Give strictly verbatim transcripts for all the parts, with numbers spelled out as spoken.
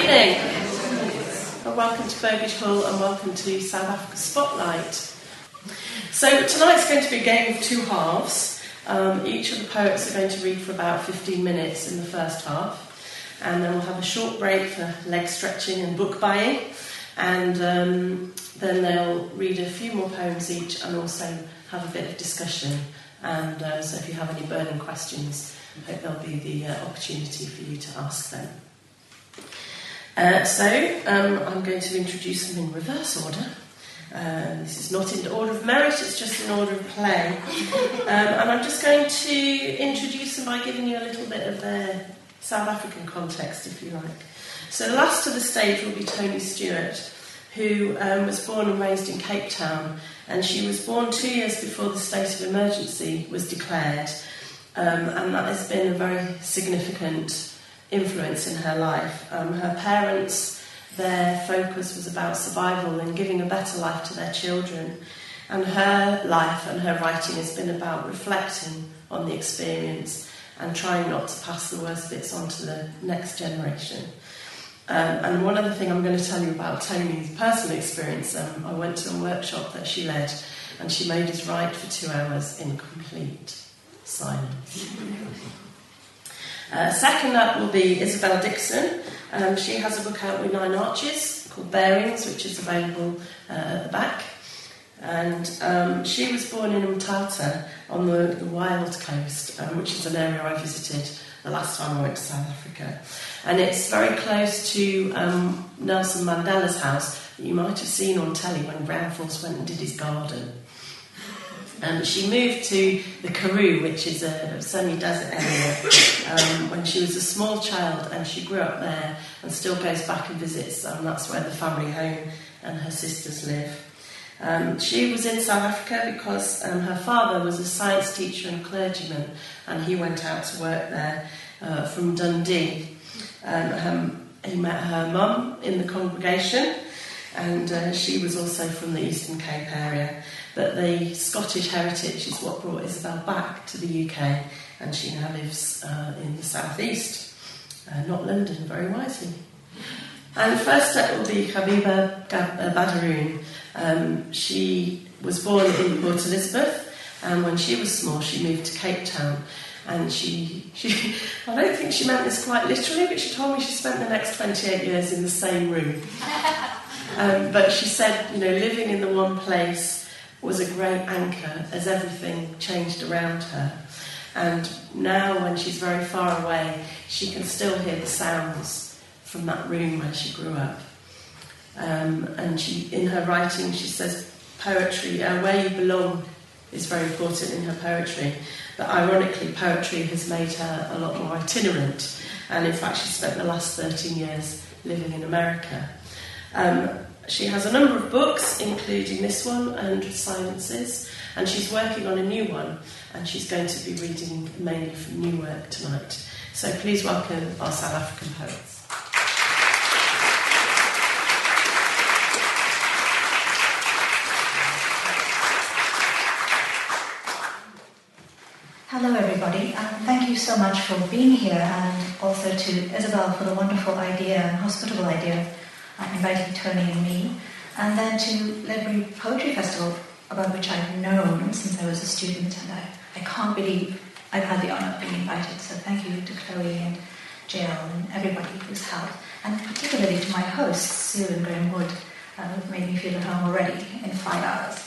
evening. Well, welcome to Burbage Hall and welcome to South Africa Spotlight. So tonight's going to be a game of two halves. Um, each of the poets are going to read for about fifteen minutes in the first half, and then we'll have a short break for leg stretching and book buying, and um, then they'll read a few more poems each and also have a bit of discussion. And uh, so if you have any burning questions, I hope there'll be the uh, opportunity for you to ask them. Uh, so um, I'm going to introduce them in reverse order. Uh, this is not in order of merit, it's just in order of play. Um, and I'm just going to introduce them by giving you a little bit of their South African context, if you like. So the last to the stage will be Tony Stewart, who um, was born and raised in Cape Town, and she was born two years before the state of emergency was declared, um, and that has been a very significant influence in her life. Um, her parents, their focus was about survival and giving a better life to their children, and her life and her writing has been about reflecting on the experience and trying not to pass the worst bits on to the next generation. Um, and one other thing I'm going to tell you about Tony's personal experience, um, I went to a workshop that she led and she made us write for two hours in complete silence. Uh, second up will be Isabel Dixon. Um, she has a book out with Nine Arches called Bearings, which is available uh, at the back. And um, she was born in Umtata on the, the Wild Coast, um, which is an area I visited the last time I went to South Africa. And it's very close to um, Nelson Mandela's house that you might have seen on telly when Brown Force went and did his garden. And she moved to the Karoo, which is a semi-desert area, um, when she was a small child, and she grew up there and still goes back and visits, and that's where the family home and her sisters live. Um, she was in South Africa because um, her father was a science teacher and clergyman, and he went out to work there uh, from Dundee. Um, her, he met her mum in the congregation, and uh, she was also from the Eastern Cape area. But the Scottish heritage is what brought Isabel back to the U K, and she now lives uh, in the southeast, uh, not London, very wisely. And first up will be Habiba Badaroon. Um, she was born in Port Elizabeth, and when she was small she moved to Cape Town, and she, she I don't think she meant this quite literally, but she told me she spent the next twenty-eight years in the same room. Um, but she said, you know, living in the one place was a great anchor as everything changed around her. And now when she's very far away, she can still hear the sounds from that room where she grew up. Um, and she, in her writing, she says poetry, uh, where you belong is very important in her poetry. But ironically, poetry has made her a lot more itinerant. And in fact, she spent the last thirteen years living in America. Um, She has a number of books, including this one, one hundred Silences, and she's working on a new one, and she's going to be reading mainly from new work tonight. So please welcome our South African poets. Hello everybody, and thank you so much for being here, and also to Isabel for the wonderful idea and hospitable idea Uh, inviting Tony and me, and then to Ledbury Poetry Festival, about which I've known since I was a student, and I, I can't believe I've had the honour of being invited, so thank you to Chloe and Jill and everybody who's helped, and particularly to my hosts, Sue and Graham Wood, uh, who've made me feel at home already in five hours.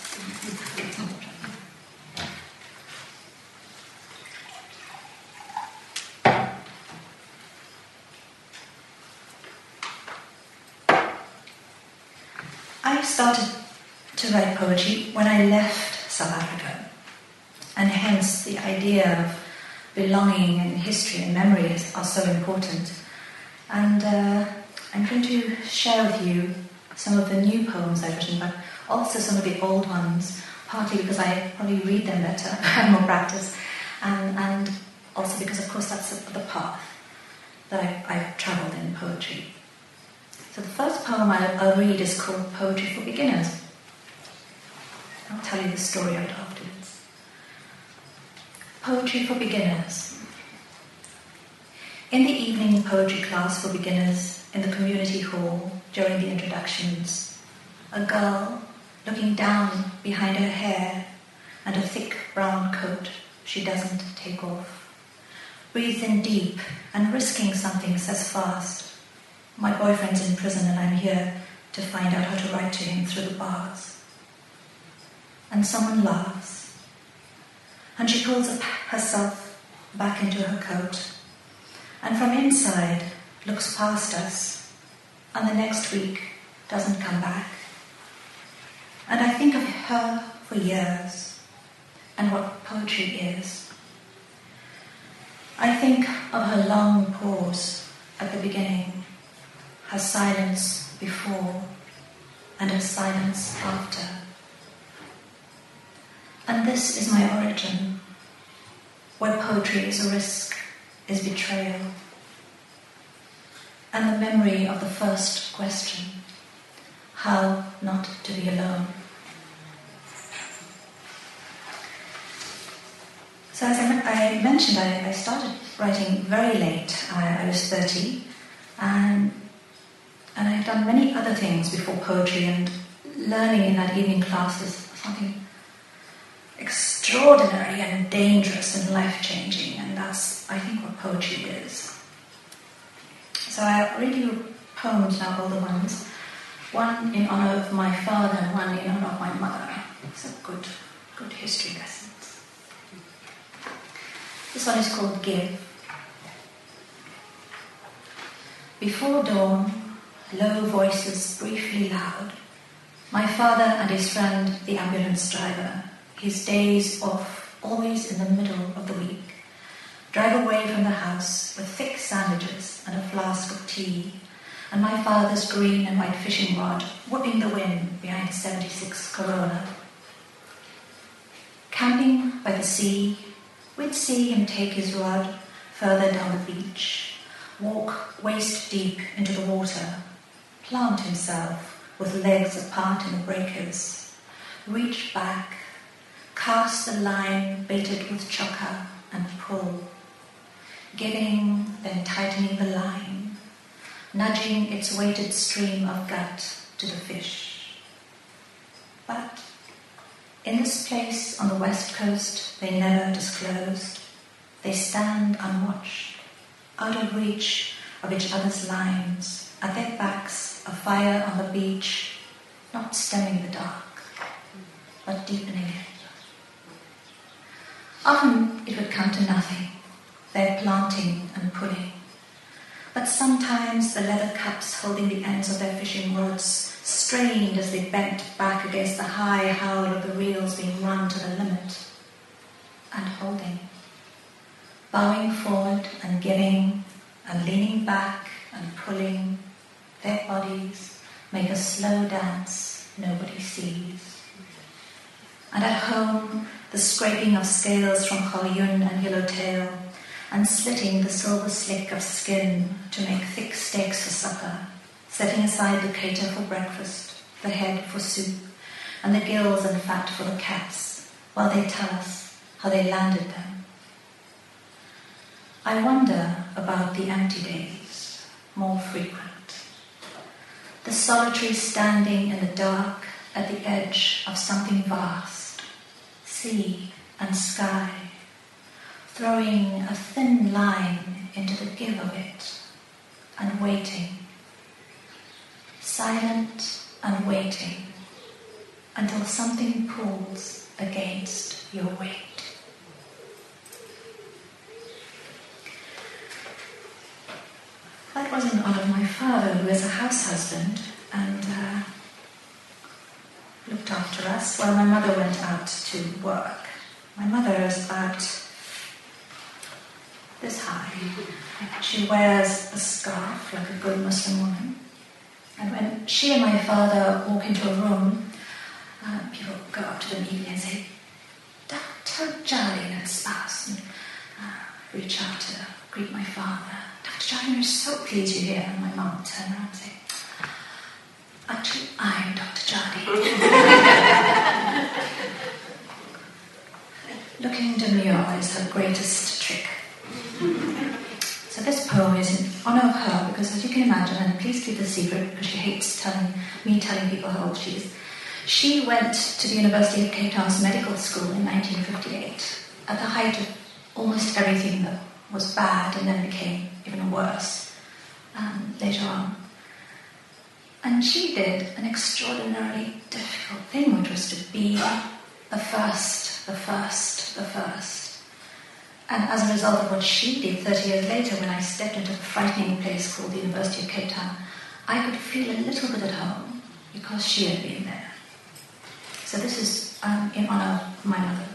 I started to write poetry when I left South Africa, and hence the idea of belonging and history and memory is, are so important. And uh, I'm going to share with you some of the new poems I've written, but also some of the old ones, partly because I probably read them better, I have more practice, and, and also because, of course, that's the path that I've, I've travelled in poetry. So the first poem I'll read is called Poetry for Beginners. I'll tell you the story of it afterwards. Poetry for Beginners. In the evening poetry class for beginners in the community hall during the introductions, a girl looking down behind her hair and a thick brown coat she doesn't take off, breathes in deep and risking something says fast, "My boyfriend's in prison and I'm here to find out how to write to him through the bars." And someone laughs, and she pulls up herself back into her coat, and from inside looks past us, and the next week doesn't come back. And I think of her for years, and what poetry is. I think of her long pause at the beginning, her silence before, and her silence after. And this is my origin, where poetry is a risk, is betrayal, and the memory of the first question, how not to be alone. So as I mentioned, I, I started writing very late. I, I was thirty, and, and I've done many other things before poetry, and learning in that evening class is something extraordinary and dangerous and life-changing, and that's, I think, what poetry is. So I read you poems now, older ones, one in honour of my father and one in honour of my mother. It's a good, good history lessons. This one is called Give. Before dawn, low voices briefly loud, my father and his friend, the ambulance driver, his days off, always in the middle of the week, drive away from the house with thick sandwiches and a flask of tea, and my father's green and white fishing rod whipping the wind behind a seventy-six Corona. Camping by the sea, we'd see him take his rod further down the beach, walk waist deep into the water, plant himself with legs apart in the breakers, reach back, cast the line baited with chokka and pull, giving, then tightening the line, nudging its weighted stream of gut to the fish. But in this place on the west coast they never disclosed, they stand unwatched, out of reach of each other's lines, at their backs a fire on the beach, not stemming the dark, but deepening it. Often it would come to nothing, their planting and pulling. But sometimes the leather cups holding the ends of their fishing rods strained as they bent back against the high howl of the reels being run to the limit. And holding, bowing forward and giving, and leaning back and pulling, their bodies make a slow dance nobody sees. And at home, the scraping of scales from halyun and yellowtail, and slitting the silver slick of skin to make thick steaks for supper, setting aside the cater for breakfast, the head for soup, and the gills and fat for the cats, while they tell us how they landed them. I wonder about the empty days, more frequent. The solitary standing in the dark at the edge of something vast, sea and sky, throwing a thin line into the give of it, and waiting, silent and waiting, until something pulls against your weight. That was in honour of my father, who was a house husband and uh, looked after us while my mother went out to work. My mother is about this high. She wears a scarf like a good Muslim woman. And when she and my father walk into a room, uh, people go up to them eagerly and say, "Doctor Jardine and spouse," and uh, reach out to greet my father. "Doctor Jardine, we're so pleased you're here." And my mum would turn around and say, "Actually, I'm Doctor Jardine." Looking demure is her greatest trick. So this poem is in honour of her because, as you can imagine, and please keep the secret because she hates telling me telling people how old she is. She went to the University of Cape Town's medical school in nineteen fifty-eight, at the height of almost everything that was bad and then became even worse um, later on. And she did an extraordinarily difficult thing, which was to be the first, the first, the first. And as a result of what she did thirty years later, when I stepped into the frightening place called the University of Cape Town, I could feel a little bit at home because she had been there. So this is um, in honour of my mother.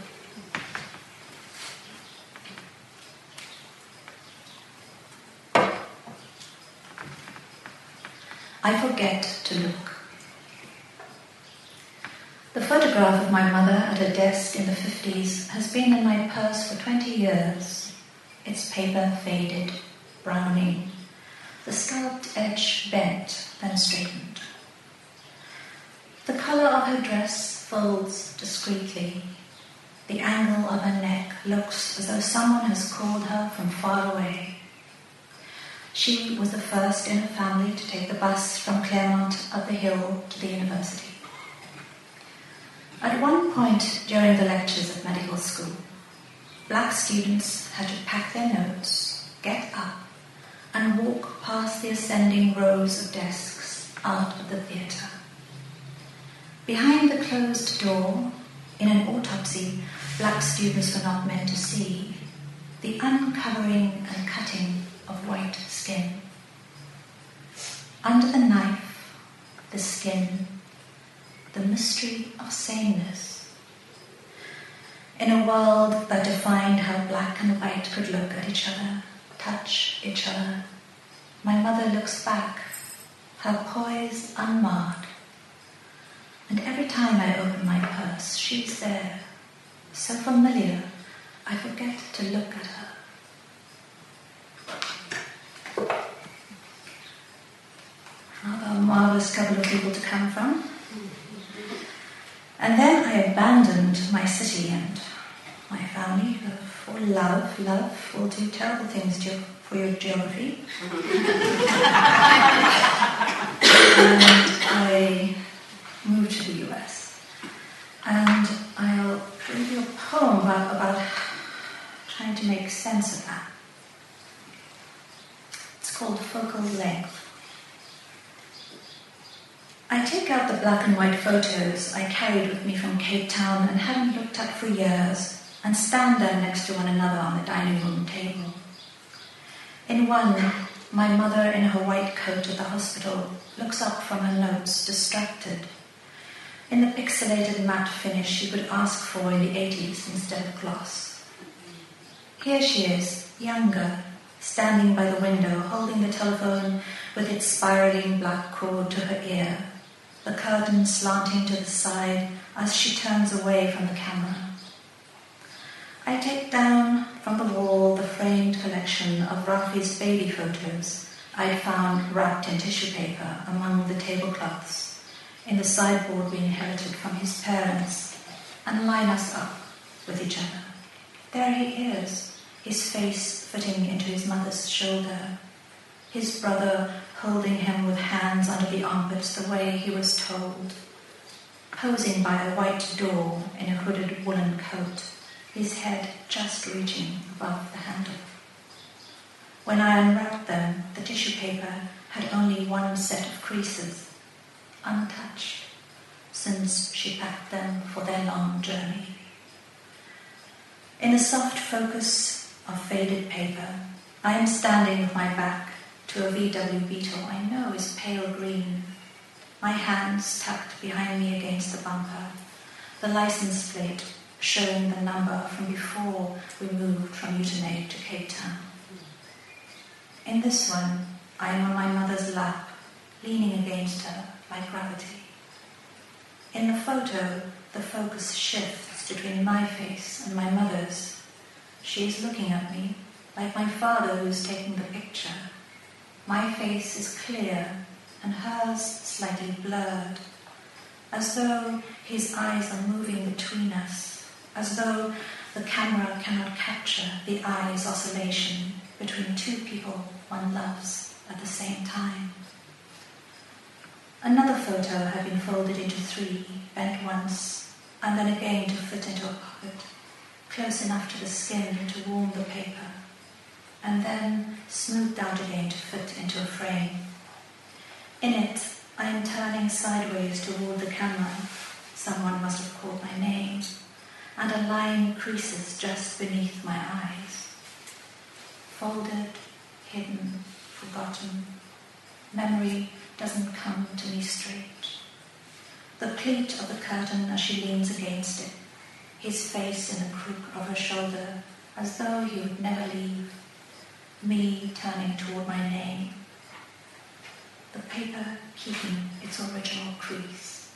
I forget to look. The photograph of my mother at her desk in the fifties has been in my purse for twenty years. Its paper faded, browning, the scalloped edge bent, then straightened. The colour of her dress folds discreetly. The angle of her neck looks as though someone has called her from far away. She was the first in her family to take the bus from Claremont up the hill to the university. At one point during the lectures at medical school, black students had to pack their notes, get up, and walk past the ascending rows of desks out of the theatre. Behind the closed door, in an autopsy black students were not meant to see, the uncovering and cutting of white skin. Under the knife, the skin, the mystery of sameness. In a world that defined how black and white could look at each other, touch each other, my mother looks back, her poise unmarred. And every time I open my purse, she's there, so familiar, I forget to look at her. Another marvellous couple of people to come from. And then I abandoned my city and my family for love. Love will do terrible things to, for your geography. And I moved to the U S. And I'll read you a poem about, about trying to make sense of that. It's called Focal Length. I take out the black and white photos I carried with me from Cape Town and hadn't looked at for years, and stand there next to one another on the dining room table. In one, my mother in her white coat at the hospital looks up from her notes, distracted. In the pixelated matte finish she would ask for in the eighties instead of gloss. Here she is, younger, standing by the window, holding the telephone with its spiraling black cord to her ear, the curtain slanting to the side as she turns away from the camera. I take down from the wall the framed collection of Rafi's baby photos I'd found wrapped in tissue paper among the tablecloths in the sideboard we inherited from his parents, and line us up with each other. There he is, his face fitting into his mother's shoulder, his brother holding him with hands under the armpits the way he was told, posing by a white door in a hooded woolen coat, his head just reaching above the handle. When I unwrapped them, the tissue paper had only one set of creases, untouched, since she packed them for their long journey. In the soft focus of faded paper, I am standing with my back to a V W Beetle I know is pale green, my hands tucked behind me against the bumper, the license plate showing the number from before we moved from Uitenhage to Cape Town. In this one, I am on my mother's lap, leaning against her like gravity. In the photo, the focus shifts between my face and my mother's. She is looking at me like my father who is taking the picture. My face is clear and hers slightly blurred, as though his eyes are moving between us, as though the camera cannot capture the eye's oscillation, between two people one loves at the same time. Another photo had been folded into three, bent once, and then again to fit into a pocket, close enough to the skin to warm the paper, and then smoothed out again to fit into a frame. In it, I am turning sideways toward the camera. Someone must have called my name, and a line creases just beneath my eyes. Folded, hidden, forgotten. Memory doesn't come to me straight. The pleat of the curtain as she leans against it, his face in the crook of her shoulder, as though he would never leave. Me turning toward my name. The paper keeping its original crease.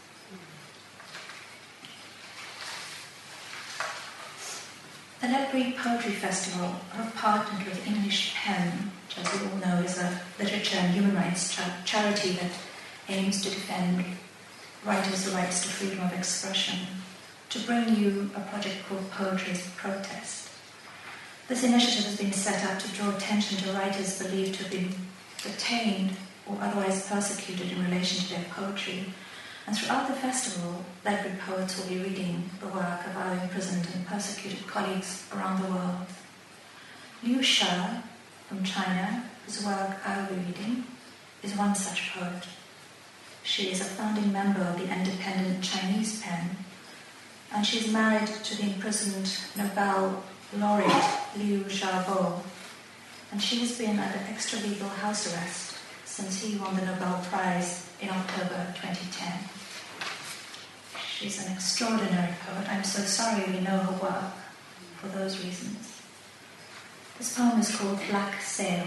The Ledbury Poetry Festival have partnered with English Pen, which, as you all know, is a literature and human rights cha- charity that aims to defend writers' rights to freedom of expression, to bring you a project called Poetry as Protest. This initiative has been set up to draw attention to writers believed to have been detained or otherwise persecuted in relation to their poetry. And throughout the festival, Ledbury poets will be reading the work of our imprisoned and persecuted colleagues around the world. Liu Sha, from China, whose work I will be reading, is one such poet. She is a founding member of the independent Chinese Pen, and she is married to the imprisoned Nobel laureate Liu Xiaobo, and she has been under extralegal house arrest since he won the Nobel Prize in October twenty ten. She's an extraordinary poet. I'm so sorry we know her work for those reasons. This poem is called Black Sail.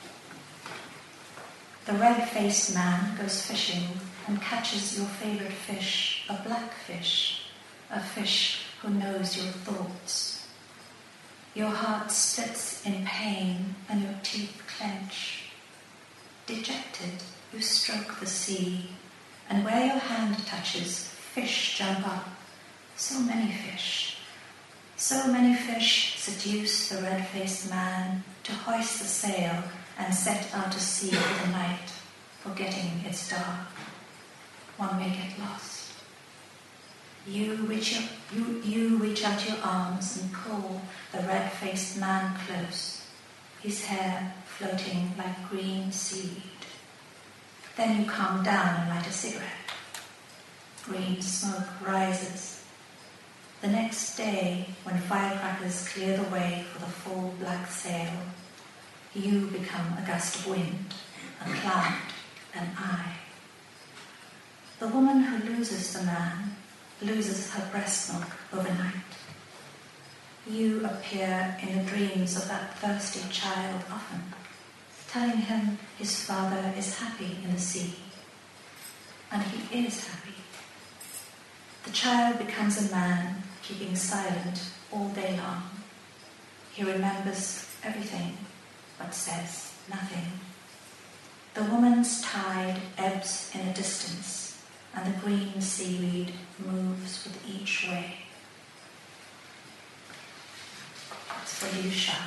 The red-faced man goes fishing and catches your favorite fish, a black fish, a fish who knows your thoughts. Your heart splits in pain and your teeth clench. Dejected, you stroke the sea, and where your hand touches, fish jump up. So many fish. So many fish seduce the red-faced man to hoist the sail and set out to sea for the night, forgetting it's dark. One may get lost. You reach, your, you, you reach out your arms and pull the red-faced man close, his hair floating like green seaweed. Then you calm down and light a cigarette. Green smoke rises. The next day, when firecrackers clear the way for the full black sail, you become a gust of wind, a cloud, an eye. The woman who loses the man loses her breast milk overnight. You appear in the dreams of that thirsty child often, telling him his father is happy in the sea. And he is happy. The child becomes a man, keeping silent all day long. He remembers everything, but says nothing. The woman's tide ebbs in a distance, and the green seaweed moves with each wave. That's for Liu Sha.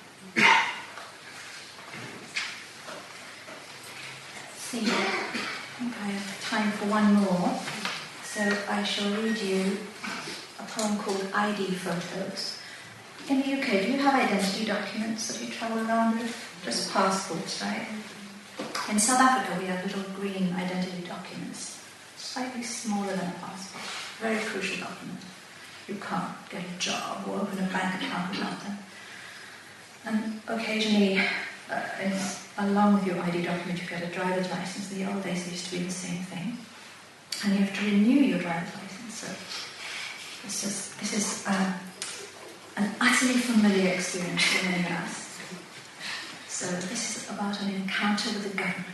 See, I think I have time for one more. So I shall read you a poem called I D Photos. In the U K, do you have identity documents that you travel around with? Just passports, right? In South Africa, we have little green identity documents, slightly smaller than a passport. Very crucial document. You can't get a job or open a bank account without them. And occasionally, uh, it's along with your I D document, you get a driver's license. In the old days, it used to be the same thing. And you have to renew your driver's license. So this is, this is uh, an utterly familiar experience for many of us. So this is about an encounter with the government.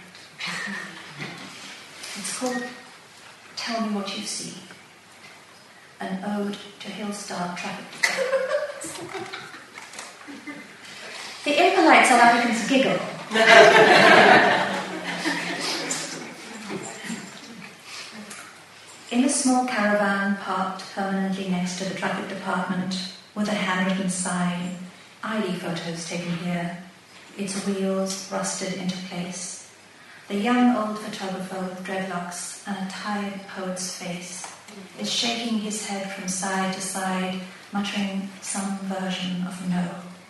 It's called Tell Me What You See, an ode to Hillstar traffic. The impolite South Africans giggle. In a small caravan parked permanently next to the traffic department with a handwritten sign, I D photos taken here, its wheels rusted into place. The young old photographer with dreadlocks and a tired poet's face is shaking his head from side to side, muttering some version of no.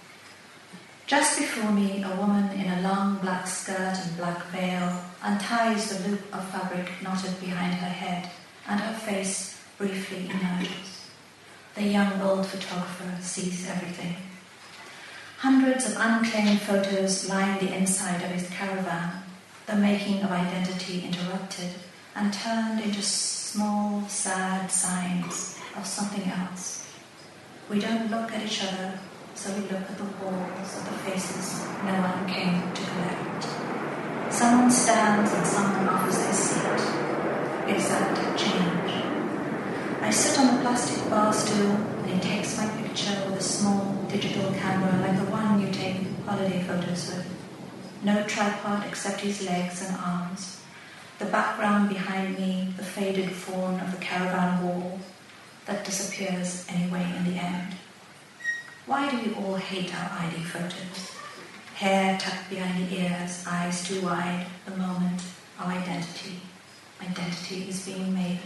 Just before me, a woman in a long black skirt and black veil unties the loop of fabric knotted behind her head, and her face briefly emerges. The young old photographer sees everything. Hundreds of unclaimed photos line the inside of his caravan, the making of identity interrupted and turned into small, sad signs of something else. We don't look at each other, so we look at the walls of the faces no one came to collect. Someone stands and someone offers their seat. Exact change. I sit on the plastic bar stool and he takes my picture with a small digital camera like the one you take holiday photos with. No tripod except his legs and arms. The background behind me, the faded fawn of the caravan wall that disappears anyway in the end. Why do we all hate our I D photos? Hair tucked behind the ears, eyes too wide, the moment, our identity. Identity is being made.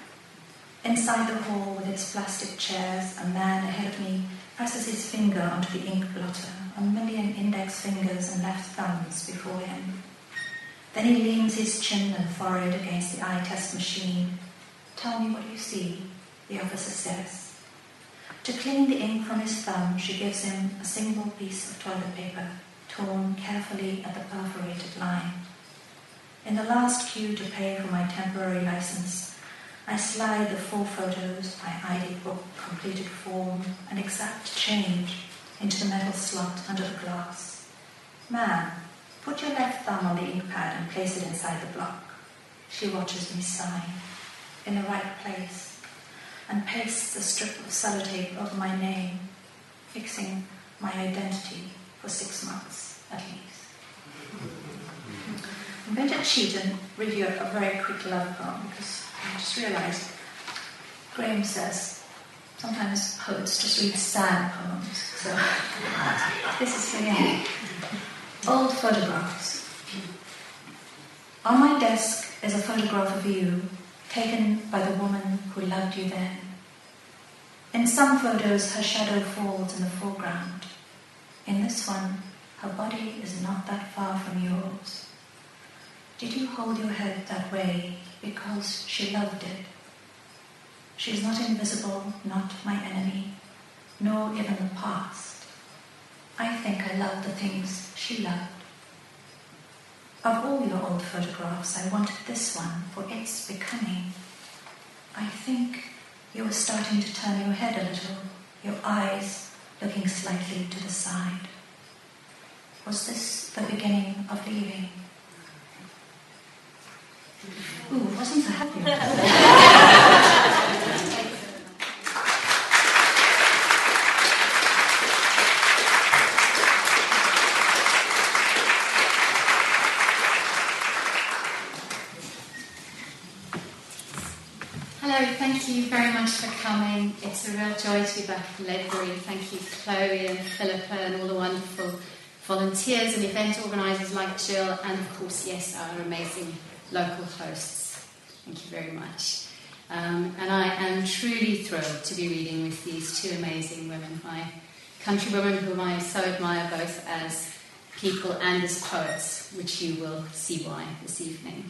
Inside the hall with its plastic chairs, a man ahead of me presses his finger onto the ink blotter, a million index fingers and left thumbs before him. Then he leans his chin and forehead against the eye test machine. Tell me what you see, the officer says. To clean the ink from his thumb, she gives him a single piece of toilet paper, torn carefully at the perforated line. In the last queue to pay for my temporary license, I slide the four photos, my I D book, completed form, and exact change into the metal slot under the glass. Ma'am, put your left thumb on the ink pad and place it inside the block. She watches me sign, in the right place, and pastes a strip of sellotape over my name, fixing my identity for six months at least. I'm going to cheat and read you a very quick love poem because I just realised Graham says sometimes poets just read sad poems, so this is for you. Old photographs. On my desk is a photograph of you, taken by the woman who loved you then. In some photos, her shadow falls in the foreground. In this one, her body is not that far from yours. Did you hold your head that way because she loved it? She is not invisible, not my enemy, nor even the past. I think I love the things she loved. Of all your old photographs, I wanted this one for its becoming. I think you were starting to turn your head a little, your eyes looking slightly to the side. Was this the beginning of leaving? Ooh, wasn't so happy. Thank you very much for coming. It's a real joy to be back at Ledbury. Thank you, Chloe and Philippa and all the wonderful volunteers and event organisers like Jill, and of course, yes, our amazing local hosts. Thank you very much. Um, and I am truly thrilled to be reading with these two amazing women, my countrywomen whom I so admire both as people and as poets, which you will see why this evening.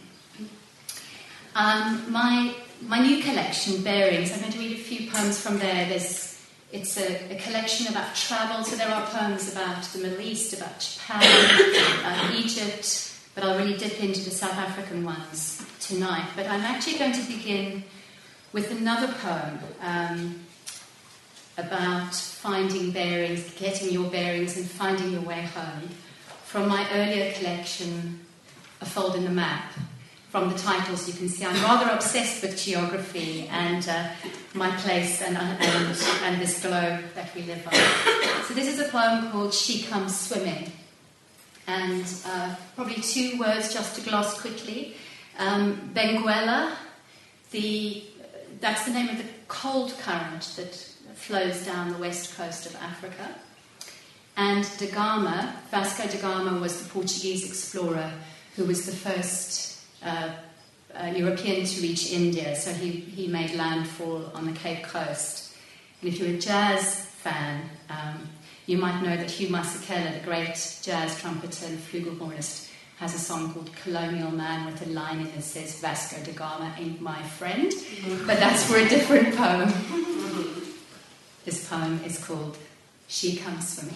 Um, my my new collection, Bearings, I'm going to read a few poems from there. There's, it's a, a collection about travel, so there are poems about the Middle East, about Japan, uh, Egypt, but I'll really dip into the South African ones tonight. But I'm actually going to begin with another poem um, about finding bearings, getting your bearings and finding your way home, from my earlier collection, A Fold in the Map. From the titles you can see I'm rather obsessed with geography and uh, my place and, and, and this globe that we live on. So this is a poem called She Comes Swimming. And uh, probably two words just to gloss quickly. Um, Benguela, the, that's the name of the cold current that flows down the west coast of Africa. And da Gama, Vasco da Gama, was the Portuguese explorer who was the first uh, uh, European to reach India. So he, he made landfall on the Cape Coast. And if you're a jazz fan, um, you might know that Hugh Masekela, the great jazz trumpeter and flugelhornist, has a song called Colonial Man with a line in it that says, Vasco da Gama ain't my friend. But that's for a different poem. This poem is called She Comes Swimming.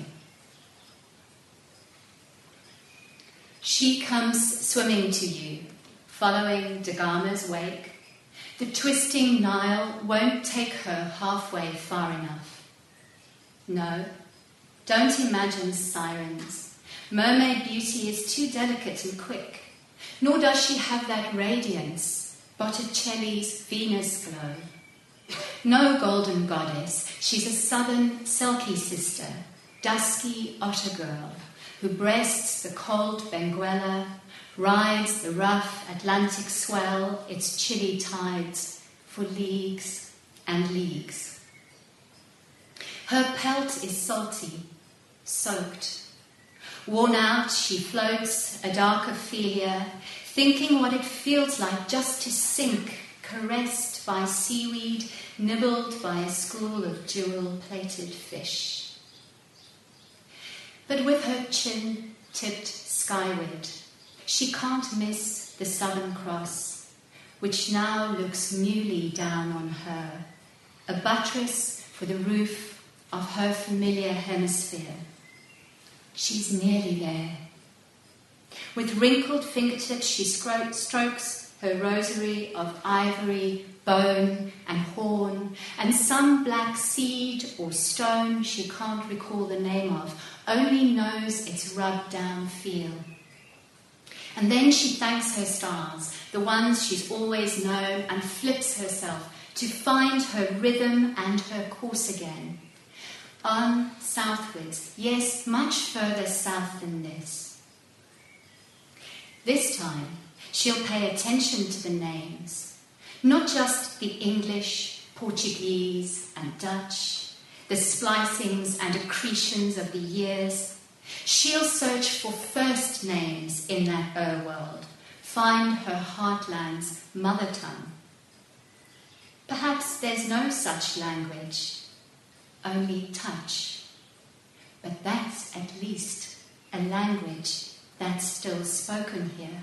She comes swimming to you, following da Gama's wake. The twisting Nile won't take her halfway far enough. No, don't imagine sirens. Mermaid beauty is too delicate and quick, nor does she have that radiance, Botticelli's Venus glow. No golden goddess, she's a southern Selkie sister, dusky otter girl, who breasts the cold Benguela, rides the rough Atlantic swell, its chilly tides, for leagues and leagues. Her pelt is salty, soaked. Worn out, she floats a dark Ophelia, thinking what it feels like just to sink, caressed by seaweed, nibbled by a school of jewel-plated fish. But with her chin tipped skyward, she can't miss the Southern Cross, which now looks mewly down on her, a buttress for the roof of her familiar hemisphere. She's nearly there. With wrinkled fingertips, she scro- strokes her rosary of ivory, bone and horn, and some black seed or stone she can't recall the name of, only knows its rubbed-down feel. And then she thanks her stars, the ones she's always known, and flips herself to find her rhythm and her course again. On southwards, yes, much further south than this. This time, she'll pay attention to the names, not just the English, Portuguese and Dutch, the splicings and accretions of the years. She'll search for first names in that Ur world, find her heartland's mother tongue. Perhaps there's no such language, only touch. But that's at least a language that's still spoken here.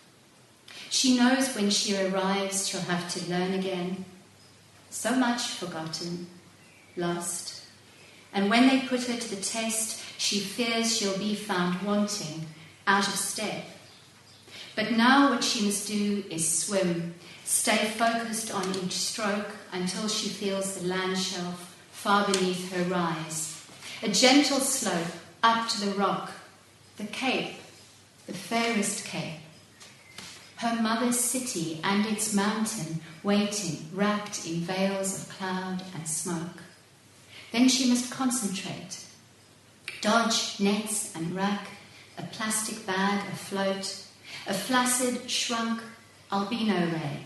She knows when she arrives she'll have to learn again. So much forgotten, lost. And when they put her to the test, she fears she'll be found wanting, out of step. But now what she must do is swim, stay focused on each stroke until she feels the land shelf far beneath her rise. A gentle slope up to the rock, the cape, the fairest cape. Her mother's city and its mountain waiting, wrapped in veils of cloud and smoke. Then she must concentrate, dodge nets and rack, a plastic bag afloat, a flaccid, shrunk albino ray,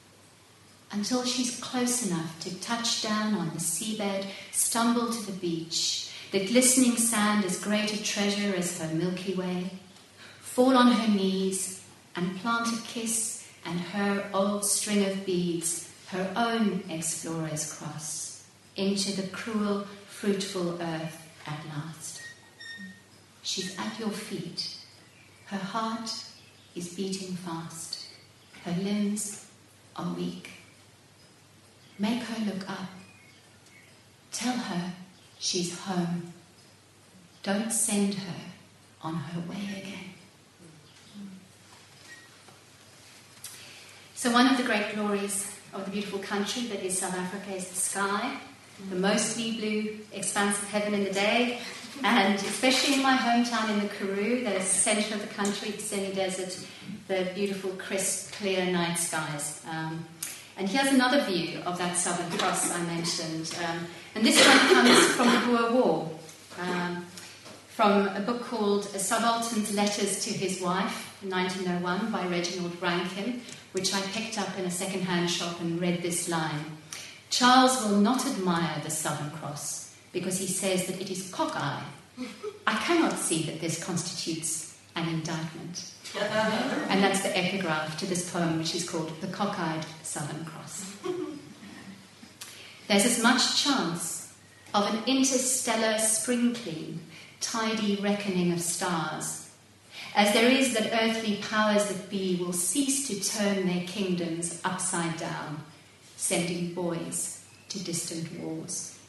until she's close enough to touch down on the seabed, stumble to the beach, the glistening sand as great a treasure as her Milky Way, fall on her knees and plant a kiss and her old string of beads, her own explorer's cross, into the cruel, fruitful earth at last. She's at your feet. Her heart is beating fast. Her limbs are weak. Make her look up. Tell her she's home. Don't send her on her way again. So one of the great glories of the beautiful country that is South Africa is the sky, the mostly blue expanse of heaven in the day, and especially in my hometown in the Karoo, that is the centre of the country, the semi-desert, the beautiful, crisp, clear night skies. Um, and here's another view of that Southern Cross I mentioned. Um, and this one comes from the Boer War, um, from a book called A Subaltern's Letters to His Wife, in nineteen oh one, by Reginald Rankin, which I picked up in a second-hand shop and read this line. Charles will not admire the Southern Cross because he says that it is cockeye, I cannot see that this constitutes an indictment. And that's the epigraph to this poem, which is called The Cockeyed Southern Cross. There's as much chance of an interstellar spring clean, tidy reckoning of stars, as there is that earthly powers that be will cease to turn their kingdoms upside down, sending boys to distant wars.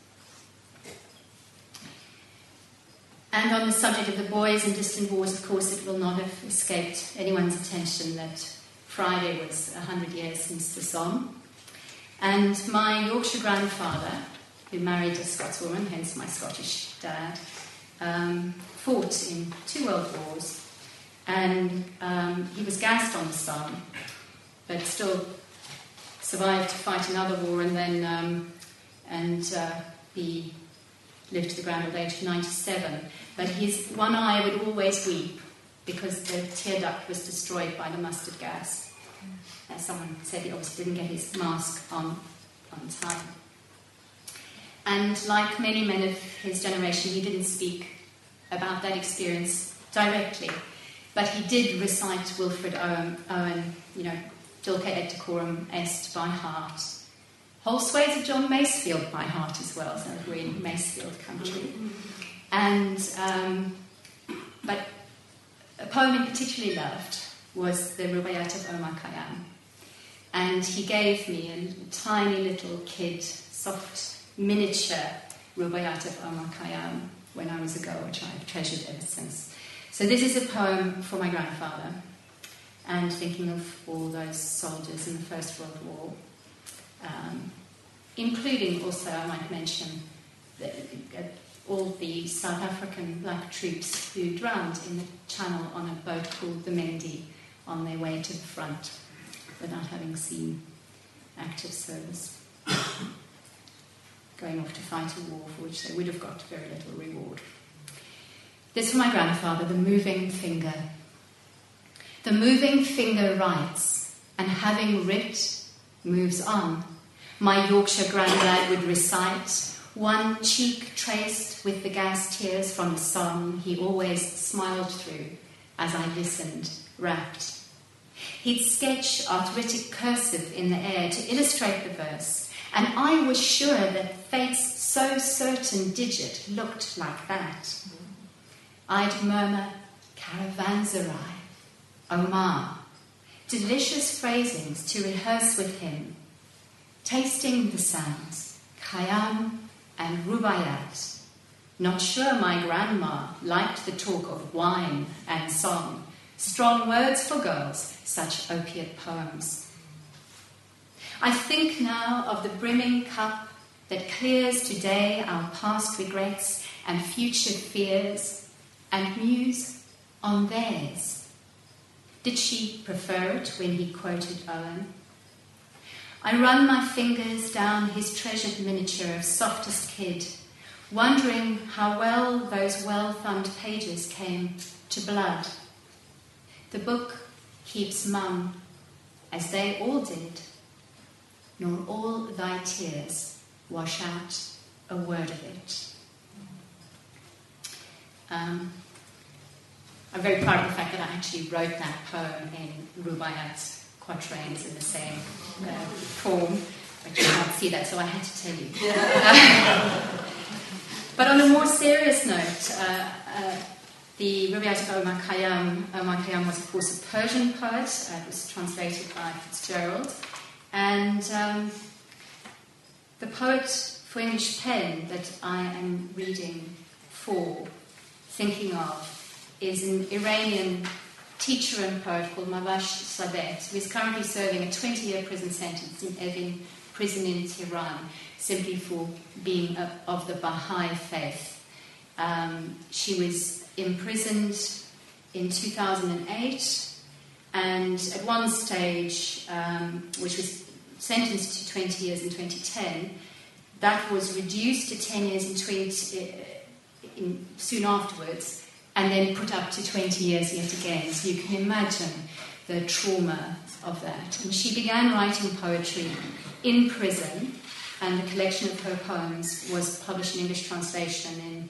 And on the subject of the boys and distant wars, of course, it will not have escaped anyone's attention that Friday was a hundred years since the Somme. And my Yorkshire grandfather, who married a Scotswoman, hence my Scottish dad, um, fought in two world wars. And um, he was gassed on the Somme, but still survived to fight another war, and then um, and uh, he lived to the grand old age of ninety-seven. But his one eye would always weep because the tear duct was destroyed by the mustard gas. As someone said, he obviously didn't get his mask on on time. And like many men of his generation, he didn't speak about that experience directly, but he did recite Wilfred Owen, Owen you know, Dulce et decorum est by heart. Whole swathes of John Masefield by heart as well, so we're in Masefield country. And, um, but a poem he particularly loved was the Rubaiyat of Omar Khayyam. And he gave me a tiny little kid, soft, miniature Rubaiyat of Omar Khayyam when I was a girl, which I've treasured ever since. So this is a poem for my grandfather, and thinking of all those soldiers in the First World War, um, including also, I might mention, the, uh, all the South African black troops who drowned in the Channel on a boat called the Mendi on their way to the front without having seen active service, going off to fight a war for which they would have got very little reward. This for my grandfather, the moving finger. The moving finger writes, and having writ, moves on. My Yorkshire granddad would recite, one cheek traced with the gas tears from the Somme he always smiled through as I listened, rapt. He'd sketch arthritic cursive in the air to illustrate the verse, and I was sure that fate's so certain digit looked like that. I'd murmur, caravanserai, Omar, delicious phrasings to rehearse with him, tasting the sounds, Khayyam and Rubaiyat. Not sure my grandma liked the talk of wine and song, strong words for girls, such opiate poems. I think now of the brimming cup that clears today our past regrets and future fears, and muse on theirs. Did she prefer it when he quoted Owen? I run my fingers down his treasured miniature of softest kid, wondering how well those well-thumbed pages came to blood. The book keeps mum, as they all did, nor all thy tears wash out a word of it. Um, I'm very proud of the fact that I actually wrote that poem in Rubaiyat quatrains in the same uh, form. But you can't see that, so I had to tell you. Yeah. But on a more serious note, uh, uh, the Rubaiyat of Omar Khayyam, Omar Khayyam was, of course, a Persian poet. Uh, it was translated by Fitzgerald. And um, the poet for English pen that I am reading for, thinking of, is an Iranian teacher and poet called Mavash Sadet, who is currently serving a twenty-year prison sentence in Evin prison in Tehran, simply for being a, of the Baha'i faith. Um, she was imprisoned in two thousand eight, and at one stage, um, which was sentenced to twenty years in twenty ten, that was reduced to ten years in twenty, uh, in, soon afterwards, and then put up to twenty years yet again. So you can imagine the trauma of that. And she began writing poetry in prison, and the collection of her poems was published in English translation in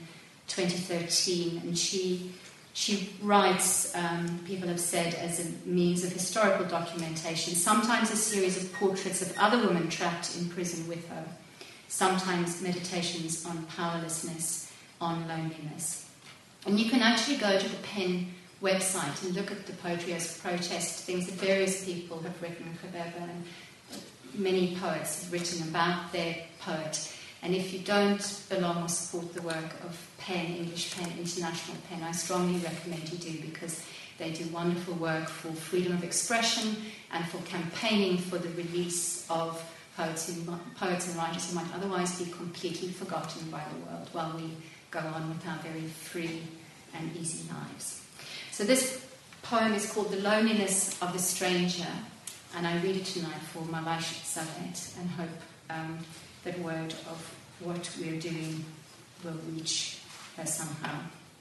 twenty thirteen, and she she writes, um, people have said, as a means of historical documentation, sometimes a series of portraits of other women trapped in prison with her, sometimes meditations on powerlessness, on loneliness. And you can actually go to the Pen website and look at the Poetry as Protest, things that various people have written, Kobebe, and many poets have written about their poet. And if you don't belong or support the work of Pen, English Pen, International Pen, I strongly recommend you do, because they do wonderful work for freedom of expression and for campaigning for the release of poets, who, poets and writers who might otherwise be completely forgotten by the world while we go on with our very free and easy lives. So this poem is called The Loneliness of the Stranger, and I read it tonight for Malash Savet and hope um, that word of what we're doing will reach her somehow.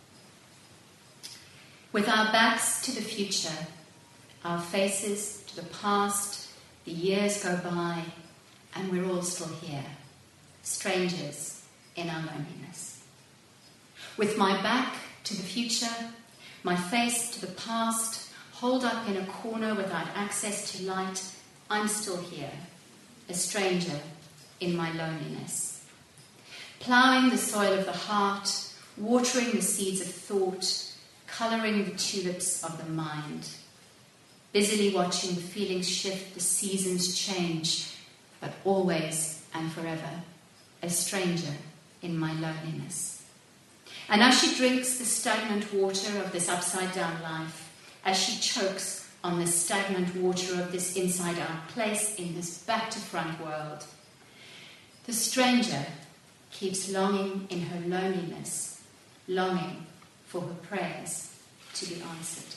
With our backs to the future, our faces to the past, the years go by, and we're all still here, strangers in our loneliness. With my back to the future, my face to the past, holed up in a corner without access to light, I'm still here, a stranger in my loneliness. Ploughing the soil of the heart, watering the seeds of thought, colouring the tulips of the mind. Busily watching the feelings shift, the seasons change, but always and forever, a stranger in my loneliness. And as she drinks the stagnant water of this upside-down life, as she chokes on the stagnant water of this inside-out place in this back-to-front world, the stranger keeps longing in her loneliness, longing for her prayers to be answered.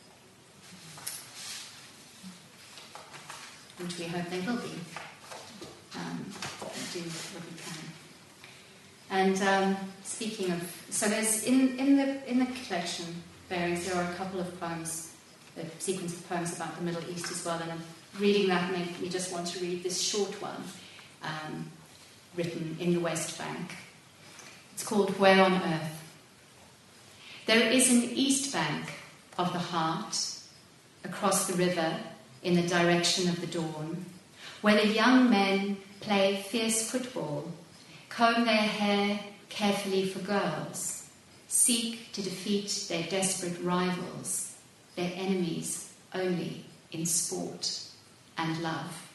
Which we hope they will be. Um, do what we can. And um, speaking of, so there's in, in the in the collection Bearings, there are a couple of poems, a sequence of poems about the Middle East as well, and reading that made me just want to read this short one, um, written in the West Bank. It's called Where on Earth? There is an east bank of the heart, across the river, in the direction of the dawn, where the young men play fierce football, comb their hair carefully for girls, seek to defeat their desperate rivals, their enemies only in sport and love.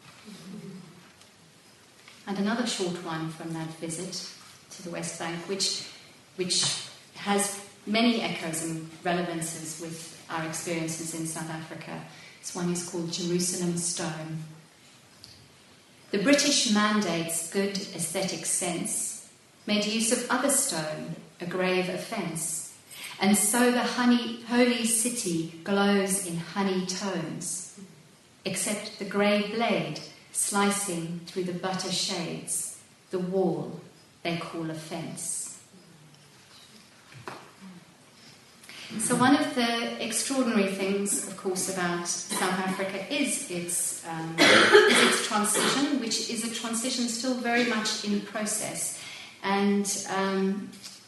And another short one from that visit to the West Bank, which, which has many echoes and relevances with our experiences in South Africa. This one is called Jerusalem Stone. The British mandate's good aesthetic sense made use of other stone, a grave offence, and so the honey, holy city glows in honey tones, except the grey blade slicing through the butter shades, the wall they call a fence. So one of the extraordinary things, of course, about South Africa is its, um, is its transition, which is a transition still very much in process. And um,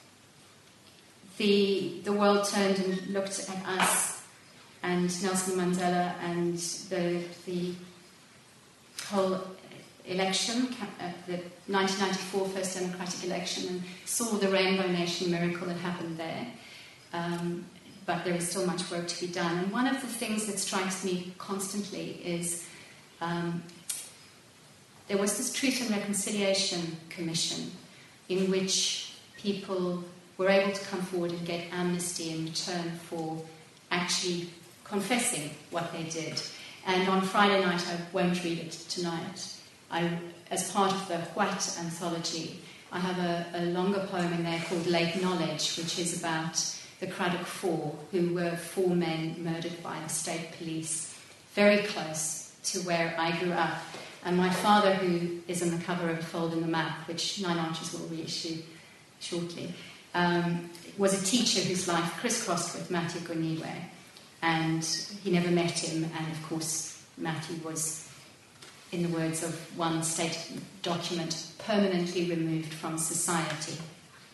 the the world turned and looked at us and Nelson Mandela and the the whole election, uh, the nineteen ninety-four first democratic election, and saw the Rainbow Nation miracle that happened there. Um, but there is still much work to be done. And one of the things that strikes me constantly is um, there was this Truth and Reconciliation Commission in which people were able to come forward and get amnesty in return for actually confessing what they did. And on Friday night, I won't read it tonight, I, as part of the What anthology, I have a, a longer poem in there called Late Knowledge, which is about the Craddock Four, who were four men murdered by the state police, very close to where I grew up. And my father, who is on the cover of A Fold in the Map, which Nine Arches will reissue shortly, um, was a teacher whose life crisscrossed with Matthew Goniwe. And he never met him, and of course Matthew was, in the words of one state document, permanently removed from society.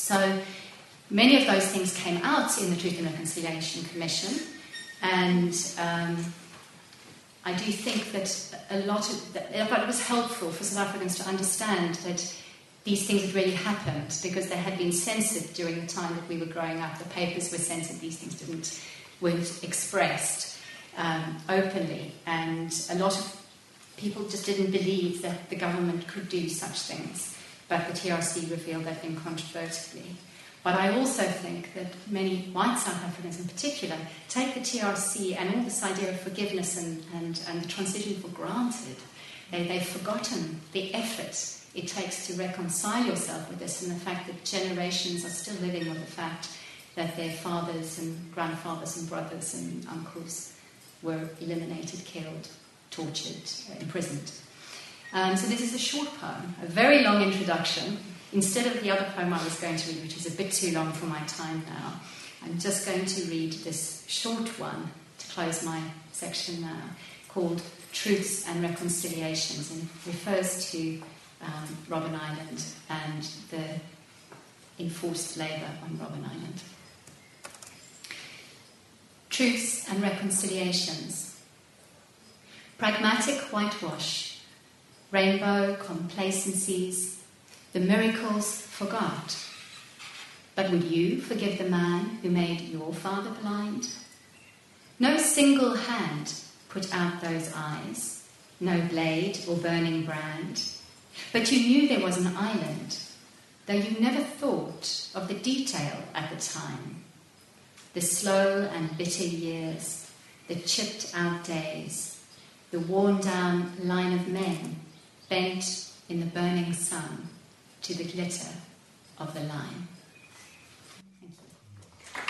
So many of those things came out in the Truth and Reconciliation Commission, and um, I do think that a lot of that, it was helpful for South Africans to understand that these things had really happened because they had been censored during the time that we were growing up. The papers were censored; these things didn't weren't expressed um, openly, and a lot of people just didn't believe that the government could do such things. But the T R C revealed that incontrovertibly. But I also think that many white South Africans in particular take the T R C and all this idea of forgiveness and, and, and the transition for granted. They, they've forgotten the effort it takes to reconcile yourself with this, and the fact that generations are still living with the fact that their fathers and grandfathers and brothers and uncles were eliminated, killed, tortured, imprisoned. Um, so this is a short poem, a very long introduction. Instead of the other poem I was going to read, which is a bit too long for my time now, I'm just going to read this short one to close my section now, called Truths and Reconciliations, and it refers to um, Robben Island and the enforced labour on Robben Island. Truths and Reconciliations. Pragmatic whitewash, rainbow complacencies, the miracles forgot. But would you forgive the man who made your father blind? No single hand put out those eyes, no blade or burning brand. But you knew there was an island, though you never thought of the detail at the time. The slow and bitter years, the chipped out days, the worn down line of men bent in the burning sun to the glitter of the line. Thank you.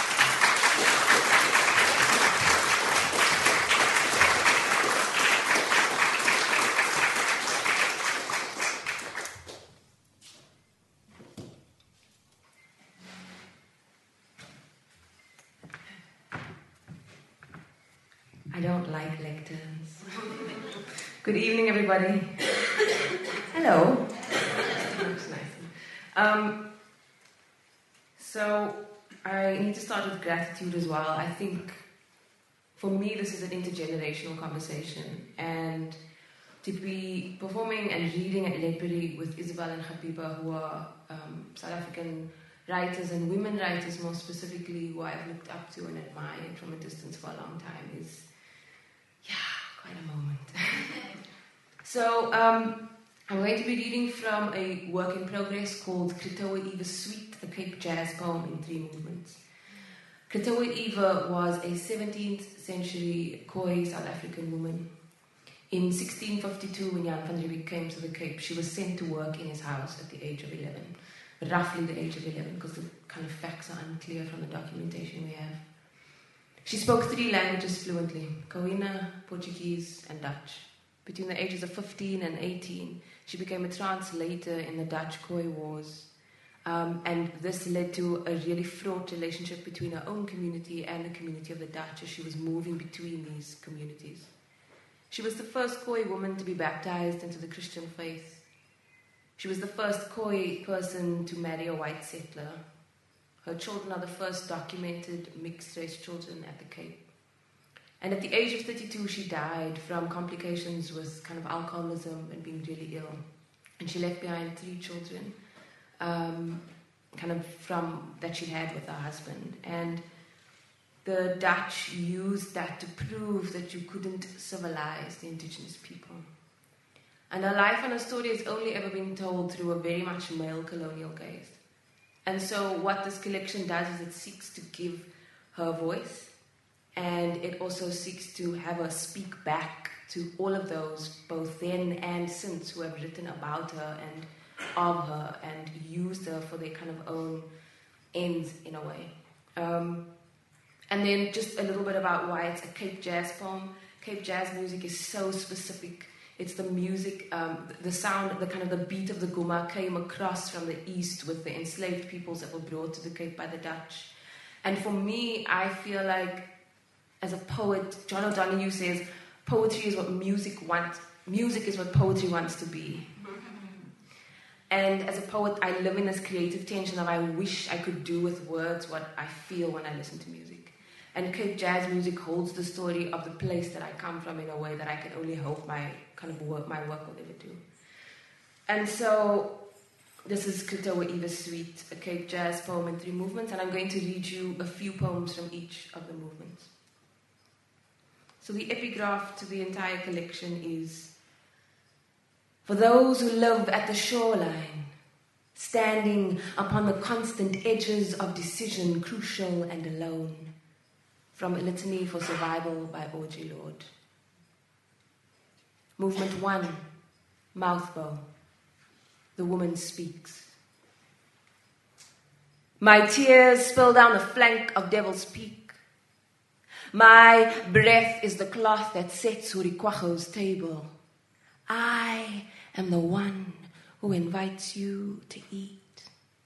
I don't like lecterns. Good evening, everybody. Hello. Um, so I need to start with gratitude as well. I think for me this is an intergenerational conversation, and to be performing and reading at Ledbury with Isabel and Habiba, who are um, South African writers and women writers more specifically, who I've looked up to and admired from a distance for a long time, is yeah, quite a moment. So um, I'm going to be reading from a work in progress called Kritoa Eva Suite, a Cape Jazz poem in three movements. Kritoa Eva was a seventeenth century Khoi South African woman. In sixteen fifty-two, when Jan van Riebeeck came to the Cape, she was sent to work in his house at the age of eleven, roughly the age of eleven, because the kind of facts are unclear from the documentation we have. She spoke three languages fluently, Khouina, Portuguese, and Dutch. Between the ages of fifteen and eighteen, she became a translator in the Dutch Khoi Wars. Um, and this led to a really fraught relationship between her own community and the community of the Dutch as she was moving between these communities. She was the first Khoi woman to be baptized into the Christian faith. She was the first Khoi person to marry a white settler. Her children are the first documented mixed-race children at the Cape. And at the age of thirty-two, she died from complications with kind of alcoholism and being really ill. And she left behind three children, um, kind of from that she had with her husband. And the Dutch used that to prove that you couldn't civilize the indigenous people. And her life and her story has only ever been told through a very much male colonial gaze. And so what this collection does is it seeks to give her voice, and it also seeks to have her speak back to all of those, both then and since, who have written about her and of her and used her for their kind of own ends in a way. Um, and then just a little bit about why it's a Cape Jazz poem. Cape Jazz music is so specific. It's the music, um, the sound, the kind of the beat of the guma came across from the east with the enslaved peoples that were brought to the Cape by the Dutch. And for me, I feel like, as a poet, John O'Donoghue says, poetry is what music wants, music is what poetry wants to be. And as a poet, I live in this creative tension of I wish I could do with words what I feel when I listen to music. And Cape Jazz music holds the story of the place that I come from in a way that I can only hope my kind of work, my work will ever do. And so this is Kritoa Eva's Suite, a Cape Jazz poem in three movements, and I'm going to read you a few poems from each of the movements. So the epigraph to the entire collection is: for those who live at the shoreline, standing upon the constant edges of decision, crucial and alone, from A Litany for Survival by Audre Lorde. Movement one, mouthbow. The woman speaks. My tears spill down the flank of Devil's Peak. My breath is the cloth that sets Hurikwacho's table. I am the one who invites you to eat.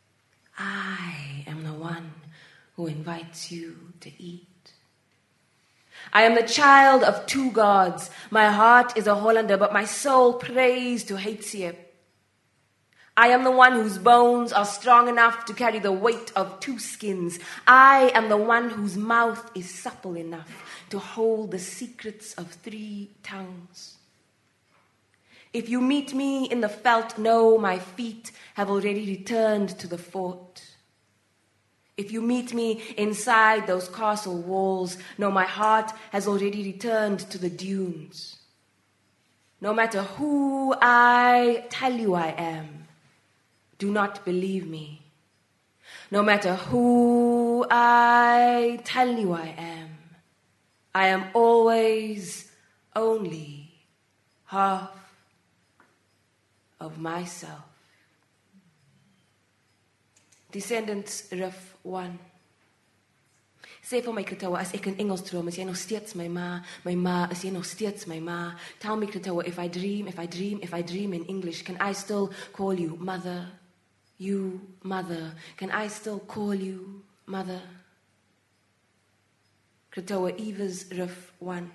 I am the one who invites you to eat. I am the child of two gods. My heart is a Hollander, but my soul prays to Haitiep. I am the one whose bones are strong enough to carry the weight of two skins. I am the one whose mouth is supple enough to hold the secrets of three tongues. If you meet me in the veld, know my feet have already returned to the fort. If you meet me inside those castle walls, know my heart has already returned to the dunes. No matter who I tell you I am, do not believe me. No matter who I tell you I am, I am always only half of myself. Descendants, Riff one. Sê vir my Kritoa, as ek in Engels droom, is jy nog steeds my ma? My ma, is jy nog steeds my ma? Tell me Kritoa, if I dream, if I dream, if I dream in English, can I still call you mother? You, mother. Can I still call you mother? Kritoa Eva's Riff one.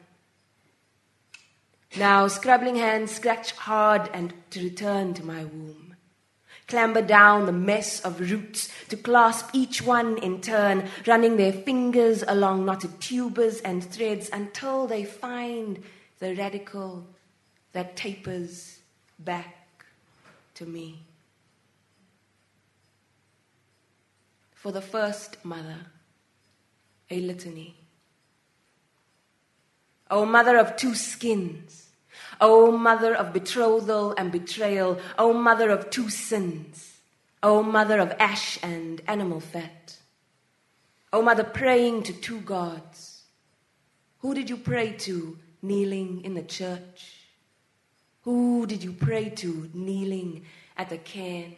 Now scrubbing hands scratch hard and to return to my womb. Clamber down the mess of roots to clasp each one in turn, running their fingers along knotted tubers and threads until they find the radical that tapers back to me. For the first mother, a litany. O mother of two skins, O mother of betrothal and betrayal, O mother of two sins, O mother of ash and animal fat, O mother praying to two gods. Who did you pray to kneeling in the church? Who did you pray to kneeling at the cairn?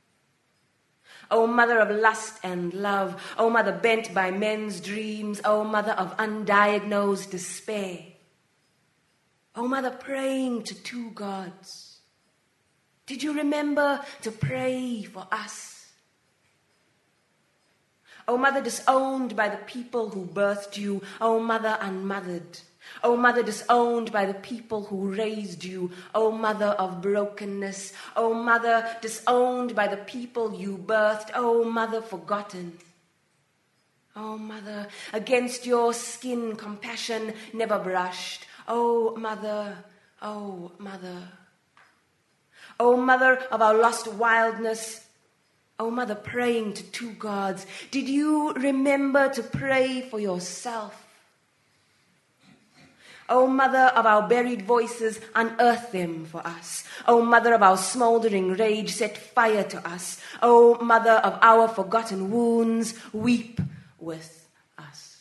O mother of lust and love, O mother bent by men's dreams, O mother of undiagnosed despair, O mother praying to two gods. Did you remember to pray for us? O mother disowned by the people who birthed you, O mother unmothered, O mother disowned by the people who raised you, O mother of brokenness, O mother disowned by the people you birthed, O mother forgotten. O mother, against your skin compassion never brushed, O mother, O mother. O mother of our lost wildness, O mother praying to two gods, did you remember to pray for yourself? O mother of our buried voices, unearth them for us. O mother of our smouldering rage, set fire to us. O mother of our forgotten wounds, weep with us.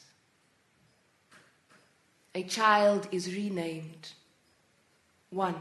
A child is renamed. One.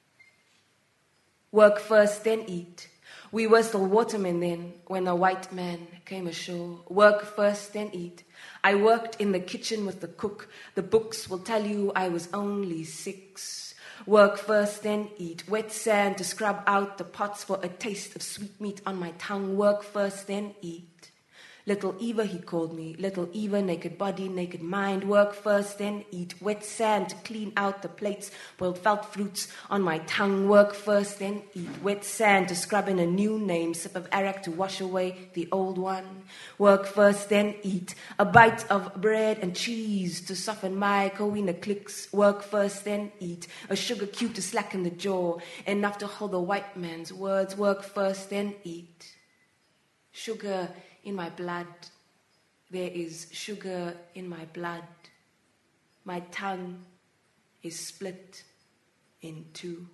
Work first, then eat. We were still watermen then, when a white man came ashore. Work first, then eat. I worked in the kitchen with the cook. The books will tell you I was only six. Work first, then eat. Wet sand to scrub out the pots for a taste of sweetmeat on my tongue. Work first, then eat. Little Eva, he called me. Little Eva, naked body, naked mind. Work first, then eat. Wet sand to clean out the plates. Boiled felt fruits on my tongue. Work first, then eat. Wet sand to scrub in a new name. Sip of arak to wash away the old one. Work first, then eat. A bite of bread and cheese to soften my Kowina clicks. Work first, then eat. A sugar cube to slacken the jaw. Enough to hold the white man's words. Work first, then eat. Sugar in my blood, there is sugar in my blood. My tongue is split in two.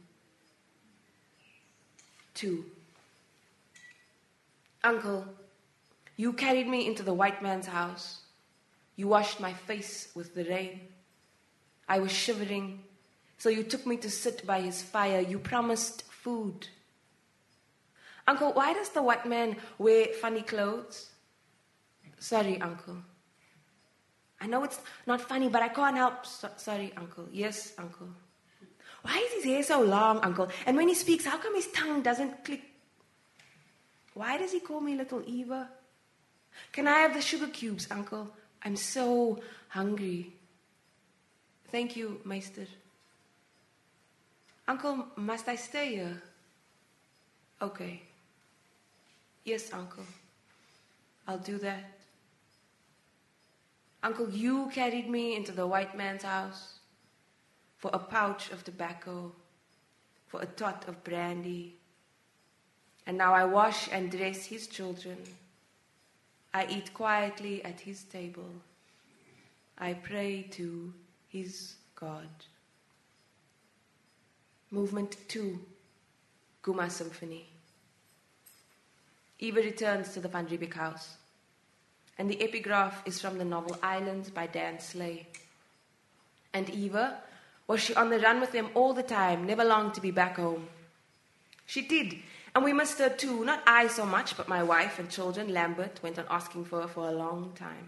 Two. Uncle, you carried me into the white man's house. You washed my face with the rain. I was shivering, so you took me to sit by his fire. You promised food. Uncle, why does the white man wear funny clothes? Sorry, Uncle. I know it's not funny, but I can't help. So- sorry, Uncle. Yes, Uncle. Why is his hair so long, Uncle? And when he speaks, how come his tongue doesn't click? Why does he call me Little Eva? Can I have the sugar cubes, Uncle? I'm so hungry. Thank you, Meester. Uncle, must I stay here? Okay. Yes, Uncle. I'll do that. Uncle, you carried me into the white man's house for a pouch of tobacco, for a tot of brandy. And now I wash and dress his children. I eat quietly at his table. I pray to his God. Movement two, Guma Symphony. Eva returns to the Van Riebeeck house, and the epigraph is from the novel Islands by Dan Slay. And Eva, was she on the run with them all the time, never longed to be back home? She did, and we missed her too. Not I so much, but my wife and children. Lambert went on asking for her for a long time.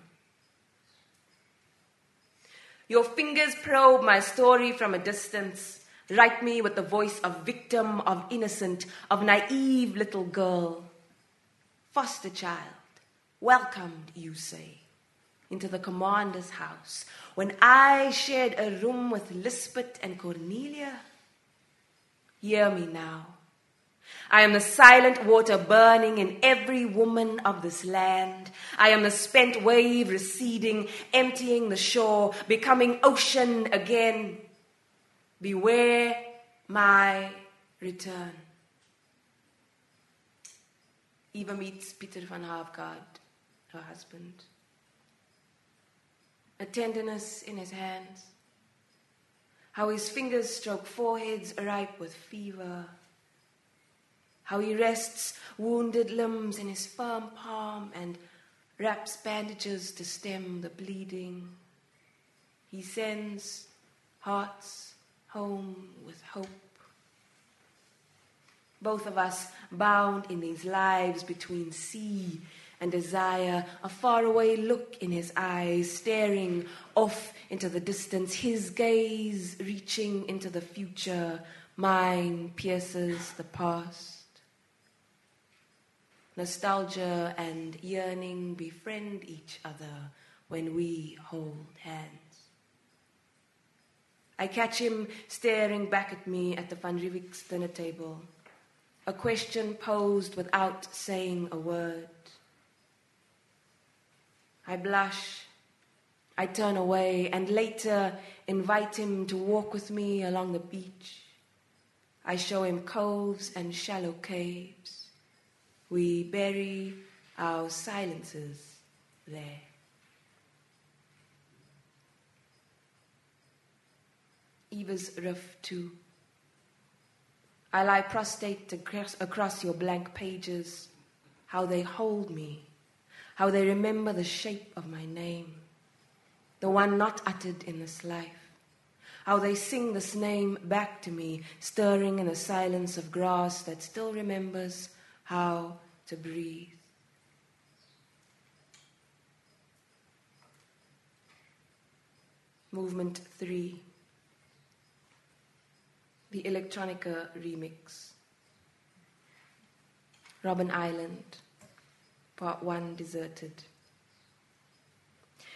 Your fingers probe my story from a distance. Write me with the voice of victim, of innocent, of naive little girl. Foster child, welcomed, you say, into the commander's house, when I shared a room with Lisbeth and Cornelia. Hear me now. I am the silent water burning in every woman of this land. I am the spent wave receding, emptying the shore, becoming ocean again. Beware my return. Eva meets Peter van Havgaard, her husband. A tenderness in his hands. How his fingers stroke foreheads ripe with fever. How he rests wounded limbs in his firm palm and wraps bandages to stem the bleeding. He sends hearts home with hope. Both of us bound in these lives between sea and desire, a faraway look in his eyes, staring off into the distance, his gaze reaching into the future, mine pierces the past. Nostalgia and yearning befriend each other when we hold hands. I catch him staring back at me at the Van Riebeeck's dinner table, a question posed without saying a word. I blush, I turn away, and later invite him to walk with me along the beach. I show him coves and shallow caves. We bury our silences there. Eva's riff too. I lie prostrate across, across your blank pages, how they hold me, how they remember the shape of my name, the one not uttered in this life, how they sing this name back to me, stirring in a silence of grass that still remembers how to breathe. Movement three. The Electronica remix. Robben Island, part one, deserted.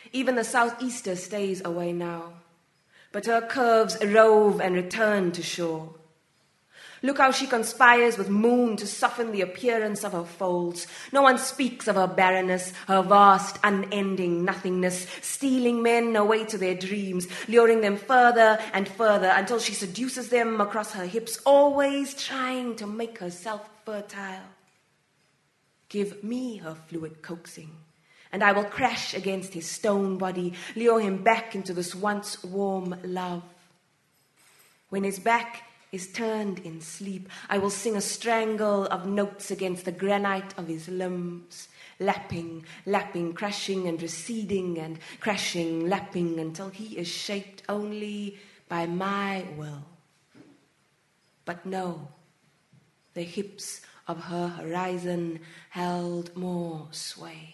Even the southeaster stays away now, but her curves rove and return to shore. Look how she conspires with moon to soften the appearance of her folds. No one speaks of her barrenness, her vast, unending nothingness, stealing men away to their dreams, luring them further and further until she seduces them across her hips, always trying to make herself fertile. Give me her fluid coaxing, and I will crash against his stone body, lure him back into this once warm love. When his back is turned in sleep, I will sing a strangle of notes against the granite of his limbs, lapping, lapping, crashing and receding and crashing, lapping until he is shaped only by my will. But no, the hips of her horizon held more sway.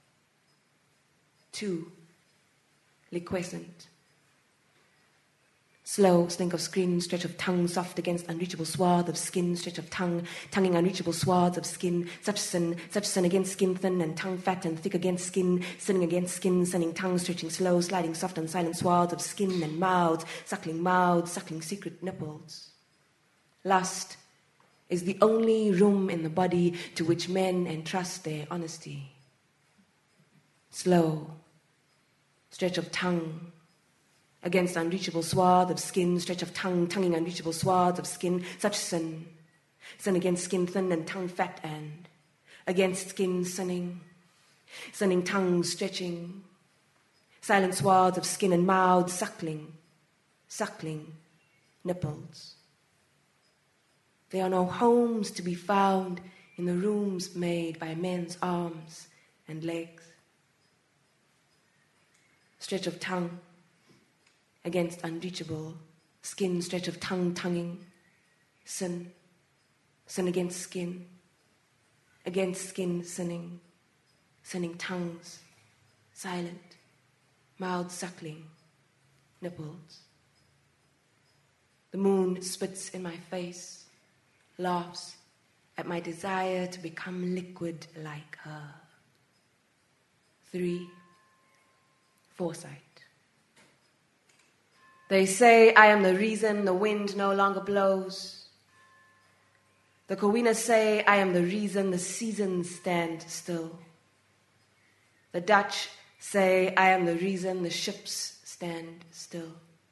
Two, liquescent. Slow slink of skin, stretch of tongue, soft against unreachable swath of skin, stretch of tongue, tonguing unreachable swaths of skin, such sin, such sin against skin thin and tongue fat and thick against skin, sinning against skin, sending tongue stretching slow, sliding soft and silent swaths of skin and mouths, suckling mouths, suckling secret nipples. Lust is the only room in the body to which men entrust their honesty. Slow, stretch of tongue, against unreachable swath of skin, stretch of tongue, tonguing unreachable swaths of skin, such sin, sin against skin thin and tongue fat and, against skin sinning, sinning tongue stretching, silent swaths of skin and mouth suckling, suckling nipples. There are no homes to be found in the rooms made by men's arms and legs. Stretch of tongue against unreachable skin, stretch of tongue, tonguing, sin, sin against skin, against skin sinning, sinning tongues, silent, mouth suckling, nipples. The moon spits in my face, laughs at my desire to become liquid like her. Three, foresight. They say I am the reason the wind no longer blows. The Cowinas say I am the reason the seasons stand still. The Dutch say I am the reason the ships stand still.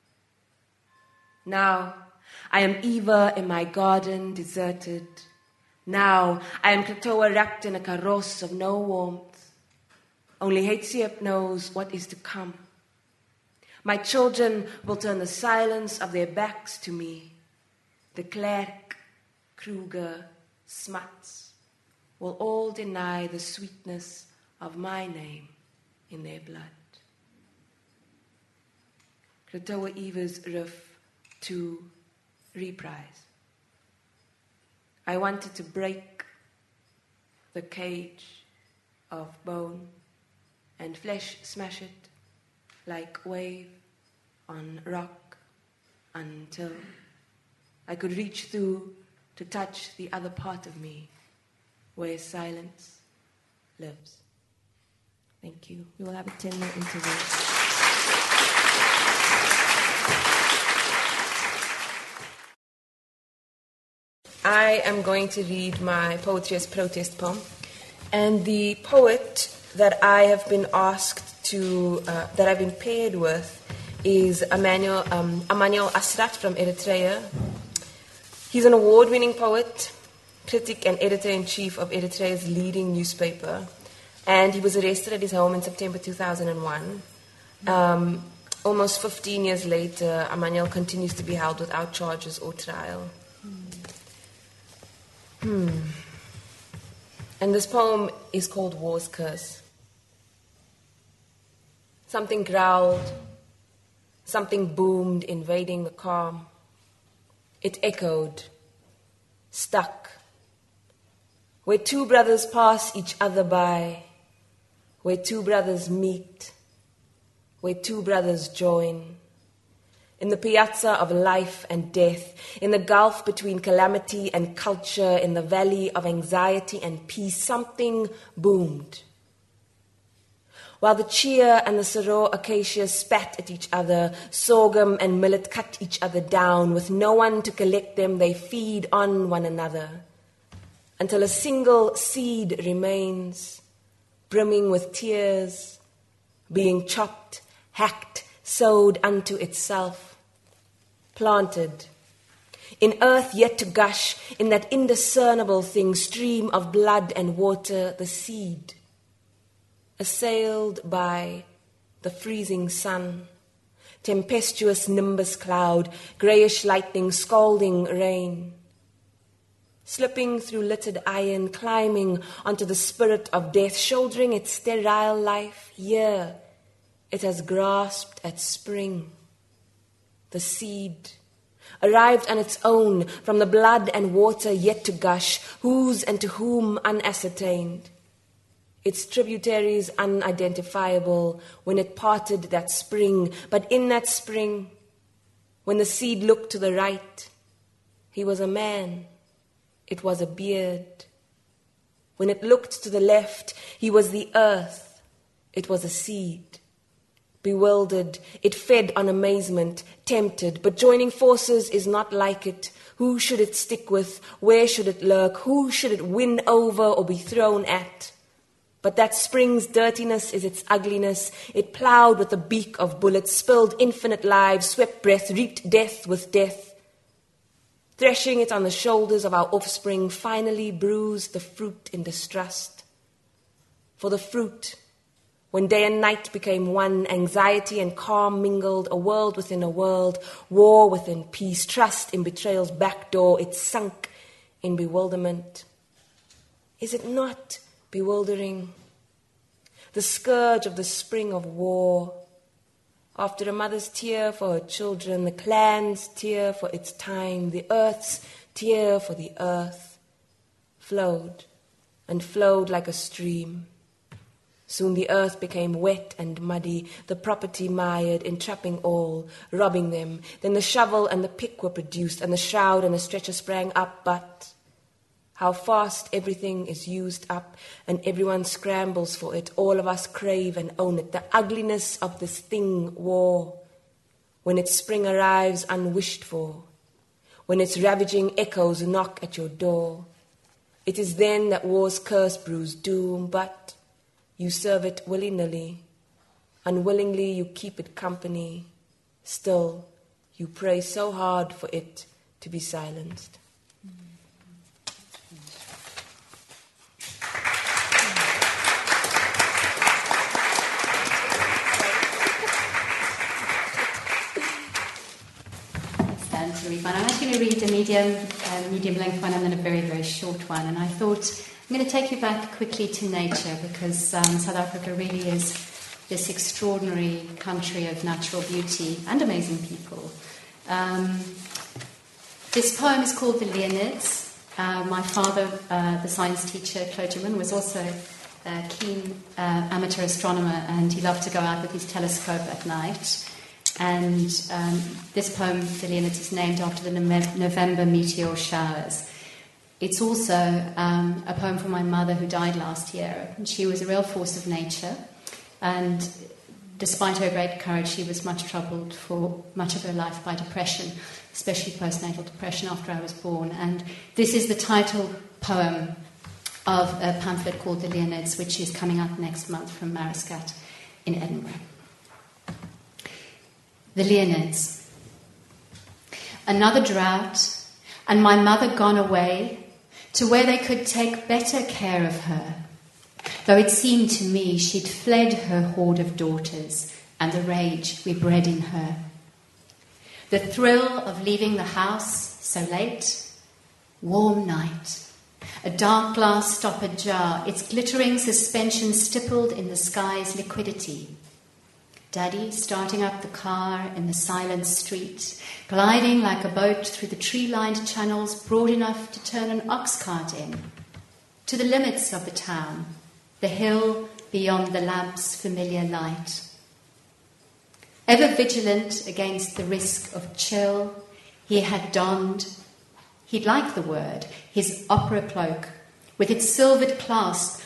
Now I am Eva in my garden deserted. Now I am Klatoa wrapped in a karos of no warmth. Only Hatshep knows what is to come. My children will turn the silence of their backs to me. De Klerk, Kruger, Smuts will all deny the sweetness of my name in their blood. Klatoa Eva's riff to reprise. I wanted to break the cage of bone and flesh smash it like wave on rock until I could reach through to touch the other part of me where silence lives. Thank you. We will have a ten-minute interview. I am going to read my Poetry as Protest poem, and the poet that I have been asked to, uh, that I've been paired with is Emmanuel, um, Emmanuel Asrat from Eritrea. He's an award-winning poet, critic and editor-in-chief of Eritrea's leading newspaper, and he was arrested at his home in September two thousand one. Um, almost fifteen years later, Emmanuel continues to be held without charges or trial. Hmm. And this poem is called War's Curse. Something growled, something boomed, invading the calm. It echoed, stuck. Where two brothers pass each other by, where two brothers meet, where two brothers join. In the piazza of life and death, in the gulf between calamity and culture, in the valley of anxiety and peace, something boomed. while the chia and the soror acacias spat at each other, sorghum and millet cut each other down. With no one to collect them, they feed on one another, until a single seed remains, brimming with tears, being chopped, hacked, sowed unto itself, planted in earth yet to gush, in that indiscernible thing, stream of blood and water, the seed, assailed by the freezing sun, tempestuous nimbus cloud, greyish lightning, scalding rain, slipping through littered iron, climbing onto the spirit of death, shouldering its sterile life. Here it has grasped at spring, the seed, arrived on its own from the blood and water yet to gush, whose and to whom unascertained, its tributaries unidentifiable, when it parted that spring. But in that spring, when the seed looked to the right, he was a man, it was a beard. When it looked to the left, he was the earth, it was a seed. Bewildered, it fed on amazement, tempted, but joining forces is not like it. Who should it stick with? Where should it lurk? Who should it win over or be thrown at? But that spring's dirtiness is its ugliness. It ploughed with the beak of bullets, spilled infinite lives, swept breath, reaped death with death. Threshing it on the shoulders of our offspring, finally bruised the fruit in distrust. For the fruit, when day and night became one, anxiety and calm mingled, a world within a world, war within peace, trust in betrayal's back door, it sunk in bewilderment. Is it not bewildering? The scourge of the spring of war. After a mother's tear for her children, the clan's tear for its time, the earth's tear for the earth, flowed and flowed like a stream. Soon the earth became wet and muddy, the property mired, entrapping all, robbing them. Then the shovel and the pick were produced, and the shroud and the stretcher sprang up, but how fast everything is used up, and everyone scrambles for it. All of us crave and own it. The ugliness of this thing, war, when its spring arrives unwished for, when its ravaging echoes knock at your door. It is then that war's curse brews doom, but you serve it willy-nilly. Unwillingly you keep it company. Still, you pray so hard for it to be silenced. Stand to read one. I'm actually going to read a medium, uh, medium length one and then a very, very short one. And I thought I'm going to take you back quickly to nature because um, South Africa really is this extraordinary country of natural beauty and amazing people. Um, this poem is called The Leonids. Uh, my father, uh, the science teacher, clergyman, was also a keen uh, amateur astronomer, and he loved to go out with his telescope at night. And um, this poem, The Leonids, is named after the November meteor showers. It's also um, a poem from my mother who died last year. And she was a real force of nature, and despite her great courage, she was much troubled for much of her life by depression, especially postnatal depression after I was born. And this is the title poem of a pamphlet called The Leonids, which is coming out next month from Mariscat in Edinburgh. The Leonids. Another drought, and my mother gone away to where they could take better care of her, though it seemed to me she'd fled her horde of daughters and the rage we bred in her. The thrill of leaving the house so late, warm night, a dark glass stoppered jar, its glittering suspension stippled in the sky's liquidity. Daddy starting up the car in the silent street, gliding like a boat through the tree-lined channels broad enough to turn an ox cart in, to the limits of the town, the hill beyond the lamp's familiar light. Ever vigilant against the risk of chill, he had donned, he'd like the word, his opera cloak, with its silvered clasp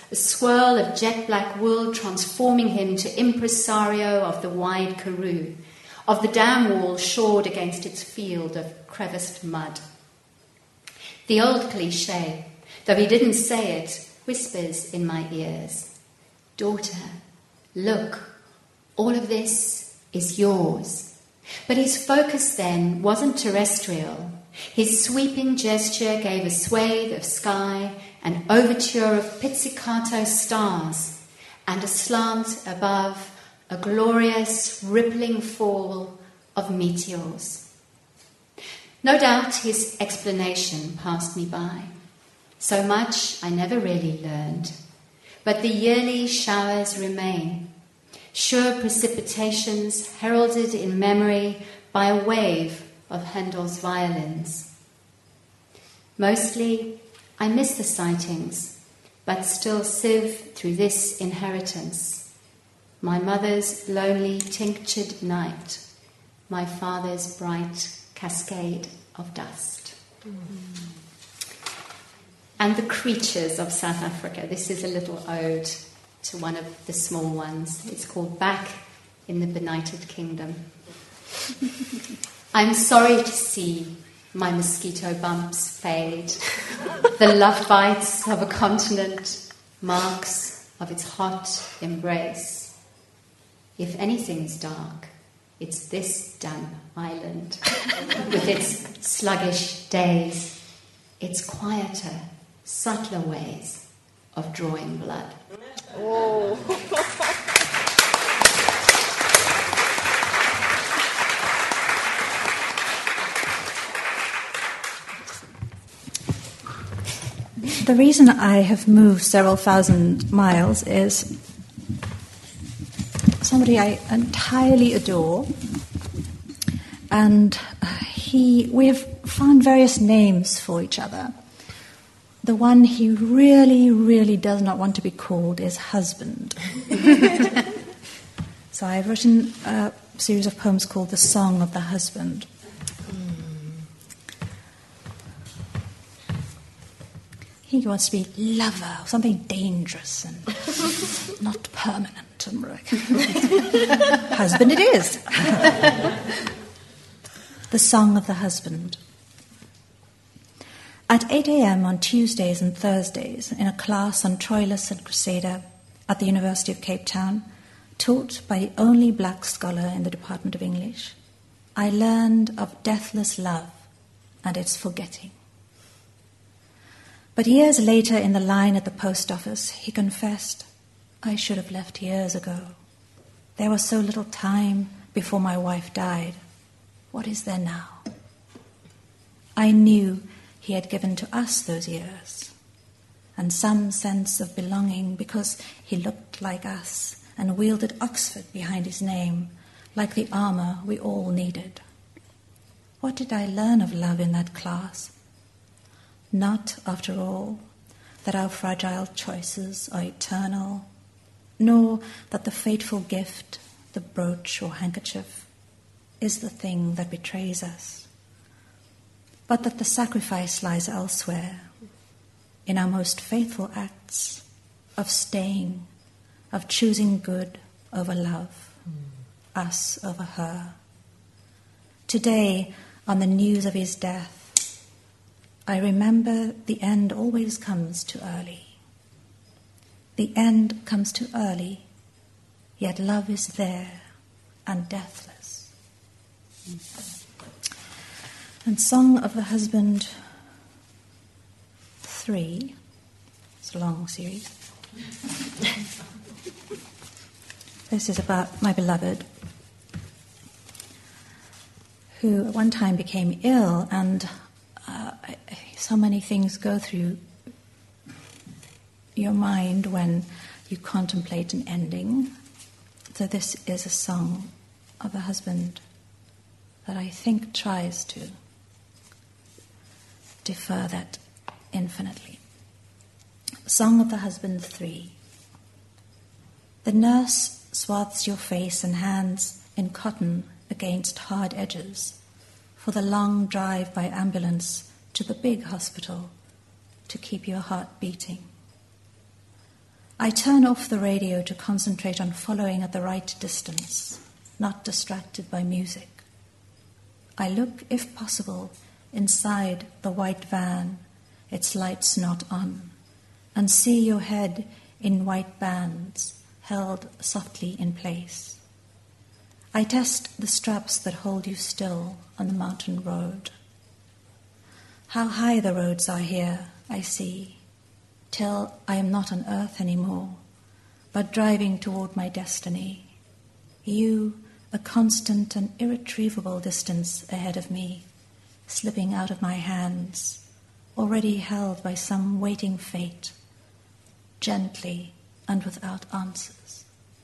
a swirl of jet black wool transforming him to impresario of the wide Karoo, of the dam wall shored against its field of creviced mud. The old cliché, though he didn't say it, whispers in my ears. Daughter, look, all of this is yours. But his focus then wasn't terrestrial. His sweeping gesture gave a swathe of sky, an overture of pizzicato stars, and a slant above a glorious rippling fall of meteors. No doubt his explanation passed me by. So much I never really learned, but the yearly showers remain, sure precipitations heralded in memory by a wave of Handel's violins. Mostly, I miss the sightings, but still sieve through this inheritance. My mother's lonely tinctured night, my father's bright cascade of dust. Mm. And the creatures of South Africa. This is a little ode to one of the small ones. It's called Back in the Benighted Kingdom. I'm sorry to see my mosquito bumps fade, the love bites of a continent, marks of its hot embrace. If anything's dark, it's this damp island with its sluggish days, its quieter, subtler ways of drawing blood. Oh. The reason I have moved several thousand miles is somebody I entirely adore, and he we have found various names for each other. The one he really, really does not want to be called is husband. So I've written a series of poems called The Song of the Husband. He wants to be lover, something dangerous and not permanent. And husband it is. The Song of the Husband. At eight a.m. on Tuesdays and Thursdays, in a class on Troilus and Crusader at the University of Cape Town, taught by the only black scholar in the Department of English, I learned of deathless love and its forgetting. But years later, in the line at the post office, he confessed, I should have left years ago. There was so little time before my wife died. What is there now? I knew he had given to us those years, and some sense of belonging because he looked like us and wielded Oxford behind his name, like the armour we all needed. What did I learn of love in that class? Not, after all, that our fragile choices are eternal, nor that the fateful gift, the brooch or handkerchief, is the thing that betrays us, but that the sacrifice lies elsewhere, in our most faithful acts of staying, of choosing good over love, mm. us over her. Today, on the news of his death, I remember the end always comes too early. The end comes too early, yet love is there and deathless. Mm. And Song of the Husband three, it's a long series. This is about my beloved, who at one time became ill, and uh, so many things go through your mind when you contemplate an ending. So this is a song of a husband that I think tries to defer that infinitely. Song of the Husband three. The nurse swathes your face and hands in cotton against hard edges for the long drive by ambulance to the big hospital to keep your heart beating. I turn off the radio to concentrate on following at the right distance, not distracted by music. I look, if possible, inside the white van, its lights not on, and see your head in white bands held softly in place. I test the straps that hold you still on the mountain road. How high the roads are here, I see, till I am not on earth anymore, but driving toward my destiny. You, a constant and irretrievable distance ahead of me, slipping out of my hands, already held by some waiting fate, gently and without answers.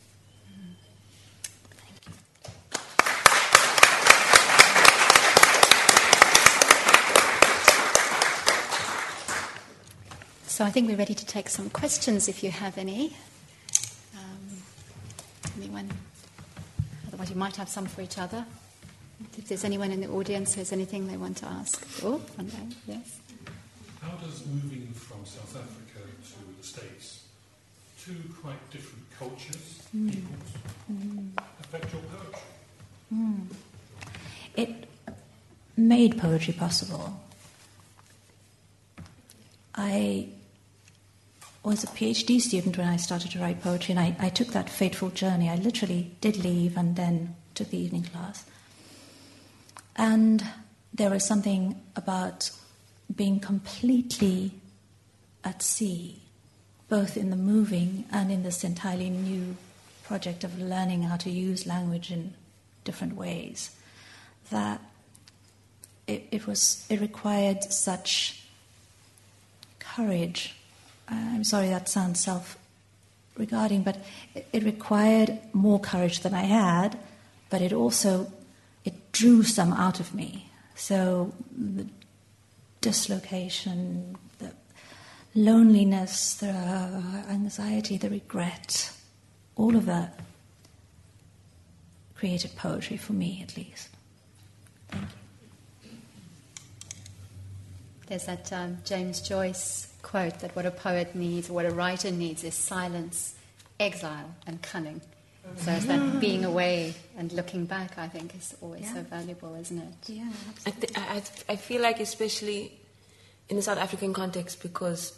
So I think we're ready to take some questions if you have any. Um, anyone? Otherwise you might have some for each other. If there's anyone in the audience who has anything they want to ask. Oh, one day, yes. How does moving from South Africa to the States, two quite different cultures, mm. peoples, mm. affect your poetry? Mm. It made poetry possible. I was a PhD student when I started to write poetry, and I, I took that fateful journey. I literally did leave and then took the evening class. And there was something about being completely at sea, both in the moving and in this entirely new project of learning how to use language in different ways, that it, it was it required such courage. I'm sorry that sounds self-regarding, but it, it required more courage than I had, but it also, it drew some out of me. So the dislocation, the loneliness, the anxiety, the regret, all of that created poetry for me, at least. Thank you. There's that um, James Joyce quote that what a poet needs, or what a writer needs, is silence, exile, and cunning. So it's that being away and looking back, I think, is always yeah. so valuable, isn't it? Yeah, I, th- I, I feel like, especially in the South African context, because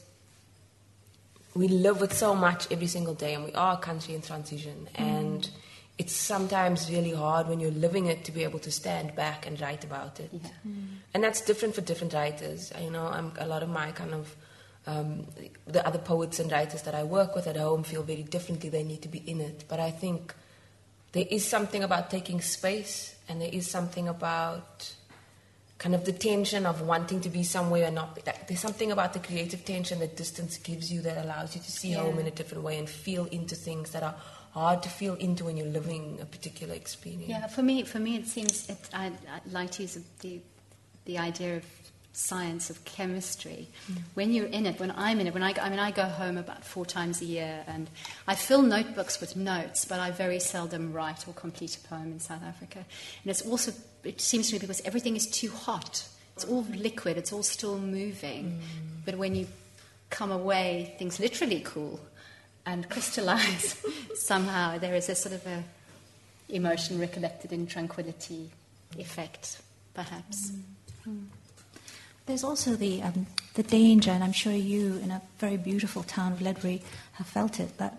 we live with so much every single day, and we are a country in transition, mm. and it's sometimes really hard when you're living it to be able to stand back and write about it. Yeah. Mm. And that's different for different writers. You know, I'm, a lot of my kind of Um, the other poets and writers that I work with at home feel very differently. They need to be in it. But I think there is something about taking space, and there is something about kind of the tension of wanting to be somewhere and not be. There's something about the creative tension that distance gives you that allows you to see yeah. home in a different way and feel into things that are hard to feel into when you're living a particular experience. Yeah, for me, for me, it seems it, I, I like to use the the idea of science of chemistry. Mm. When you're in it, when I'm in it, when I, I mean, I go home about four times a year, and I fill notebooks with notes, but I very seldom write or complete a poem in South Africa. And it's also, it seems to me, because everything is too hot. It's all liquid, it's all still moving. Mm. But when you come away, things literally cool and crystallize. Somehow there is a sort of a emotion recollected in tranquility effect, perhaps. Mm. Mm. There's also the um, the danger, and I'm sure you, in a very beautiful town of Ledbury, have felt it, that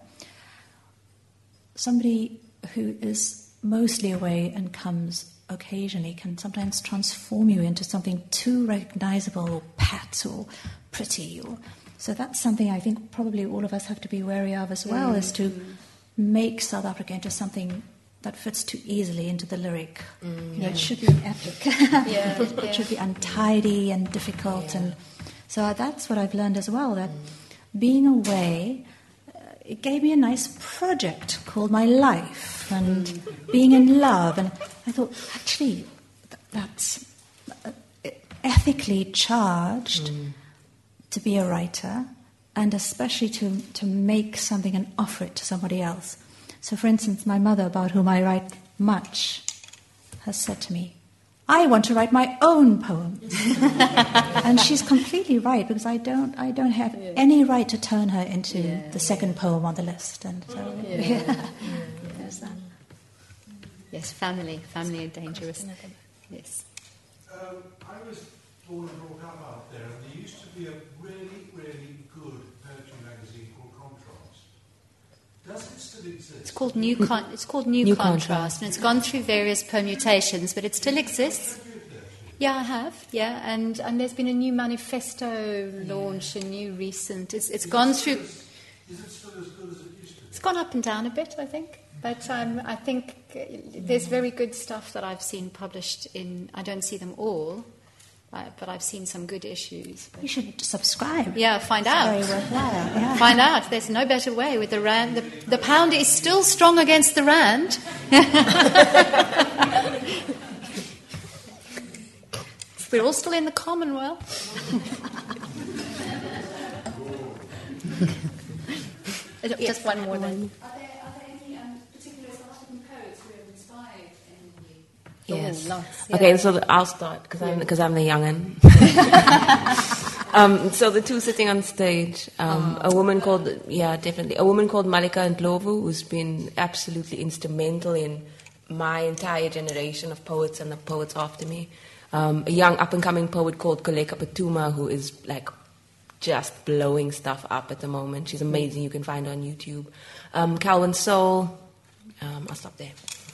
somebody who is mostly away and comes occasionally can sometimes transform you into something too recognizable or pat or pretty. Or, so that's something I think probably all of us have to be wary of as well, mm-hmm. is to make South Africa into something that fits too easily into the lyric. Mm, you know, yeah. It should be epic. yeah, it yeah. should be untidy and difficult. Yeah. And so that's what I've learned as well, that mm. being away, uh, it gave me a nice project called my life, and mm. being in love. And I thought, actually, th- that's uh, ethically charged mm. to be a writer, and especially to, to make something and offer it to somebody else. So, for instance, my mother, about whom I write much, has said to me, I want to write my own poems. And she's completely right, because I don't I don't have yeah. any right to turn her into yeah. the second poem on the list. And so, yeah. Yeah. Yeah. There's that. Yes, family. Family are dangerous. Yes. Um, I was born and brought up out there, and there used to be a really, really good poetry magazine called Contrast. Does it still exist? It's called New Con- It's called New, New Contrast, Contrast, and it's gone through various permutations, but it still exists. Yeah, I have. Yeah, and, and there's been a new manifesto launch, a new recent. It's it's is gone it through. As, is it still as good as it used to be? It's gone up and down a bit, I think. But um, I think there's very good stuff that I've seen published in. I don't see them all, uh, but I've seen some good issues. You should subscribe. Yeah, find out. Very worthwhile. Yeah. Find out. There's no better way with the rand. The, the pound is still strong against the rand. We're all still in the Commonwealth. Just one more then. Yes. Oh, nice. Yeah. Okay, so the, I'll start because I'm because I'm the young'un. um, so the two sitting on stage, um, oh, a woman called yeah, definitely a woman called Malika Ndlovu, who's been absolutely instrumental in my entire generation of poets and the poets after me. Um, a young up and coming poet called Koleka Patuma, who is like just blowing stuff up at the moment. She's amazing. You can find her on YouTube. Um, Calvin Soul. Um, I'll stop there.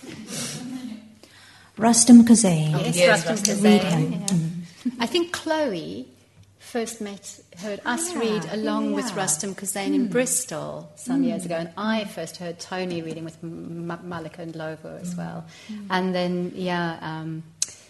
Rustam Kazain. Yes, yes Rustam Kazain. Read him. Yeah. Mm. I think Chloe first met, heard us yeah, read along yeah. with Rustam Kazain mm. in Bristol some mm. years ago, and I first heard Tony reading with M- Malika Ndlovu as well. Mm. And then, yeah, um,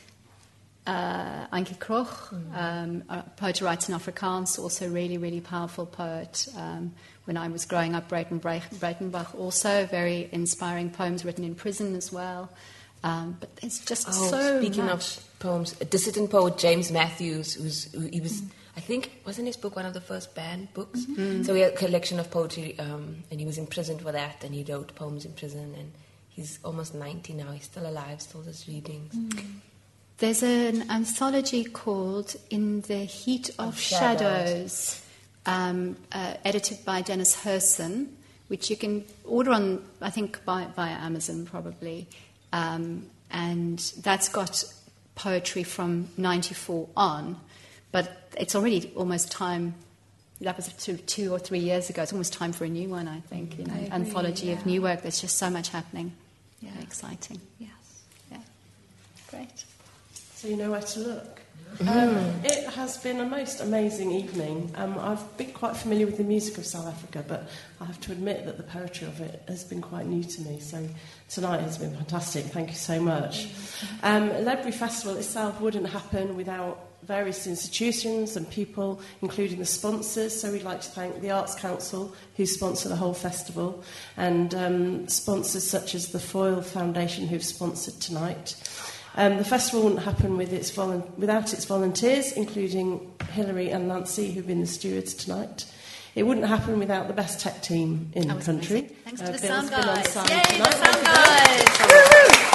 uh, Ankie Kroch, mm. um, a poet who writes in Afrikaans, also really, really powerful poet. Um, when I was growing up, Brayton Breitenbach, also very inspiring poems written in prison as well. Um, but there's just oh, so speaking much. of poems, a dissident poet James Matthews, who's who, he was, mm. I think, wasn't his book one of the first banned books? Mm-hmm. So he had a collection of poetry, um, and he was imprisoned for that, and he wrote poems in prison, and he's almost ninety now. He's still alive, still does readings. Mm. There's an anthology called In the Heat of, of Shadows, Shadows um, uh, edited by Dennis Herson, which you can order on, I think, by, via Amazon probably. Um, and that's got poetry from ninety-four on, but it's already almost time. That was two, two or three years ago. It's almost time for a new one, I think. You know, agree, anthology yeah. of new work. There's just so much happening. Yeah, very exciting. Yes, yeah, great. So you know where to look. Mm. Um, it has been a most amazing evening. Um, I've been quite familiar with the music of South Africa, but I have to admit that the poetry of it has been quite new to me. So tonight has been fantastic. Thank you so much. Um, Ledbury Festival itself wouldn't happen without various institutions and people, including the sponsors. So we'd like to thank the Arts Council, who sponsor the whole festival, and um, sponsors such as the Foyle Foundation, who've sponsored tonight. Um, the festival wouldn't happen with its volu- without its volunteers, including Hilary and Nancy, who've been the stewards tonight. It wouldn't happen without the best tech team in the country. Amazing. Thanks uh, to the Bill's sound been on guys. sound Yay, tonight. the sound guys!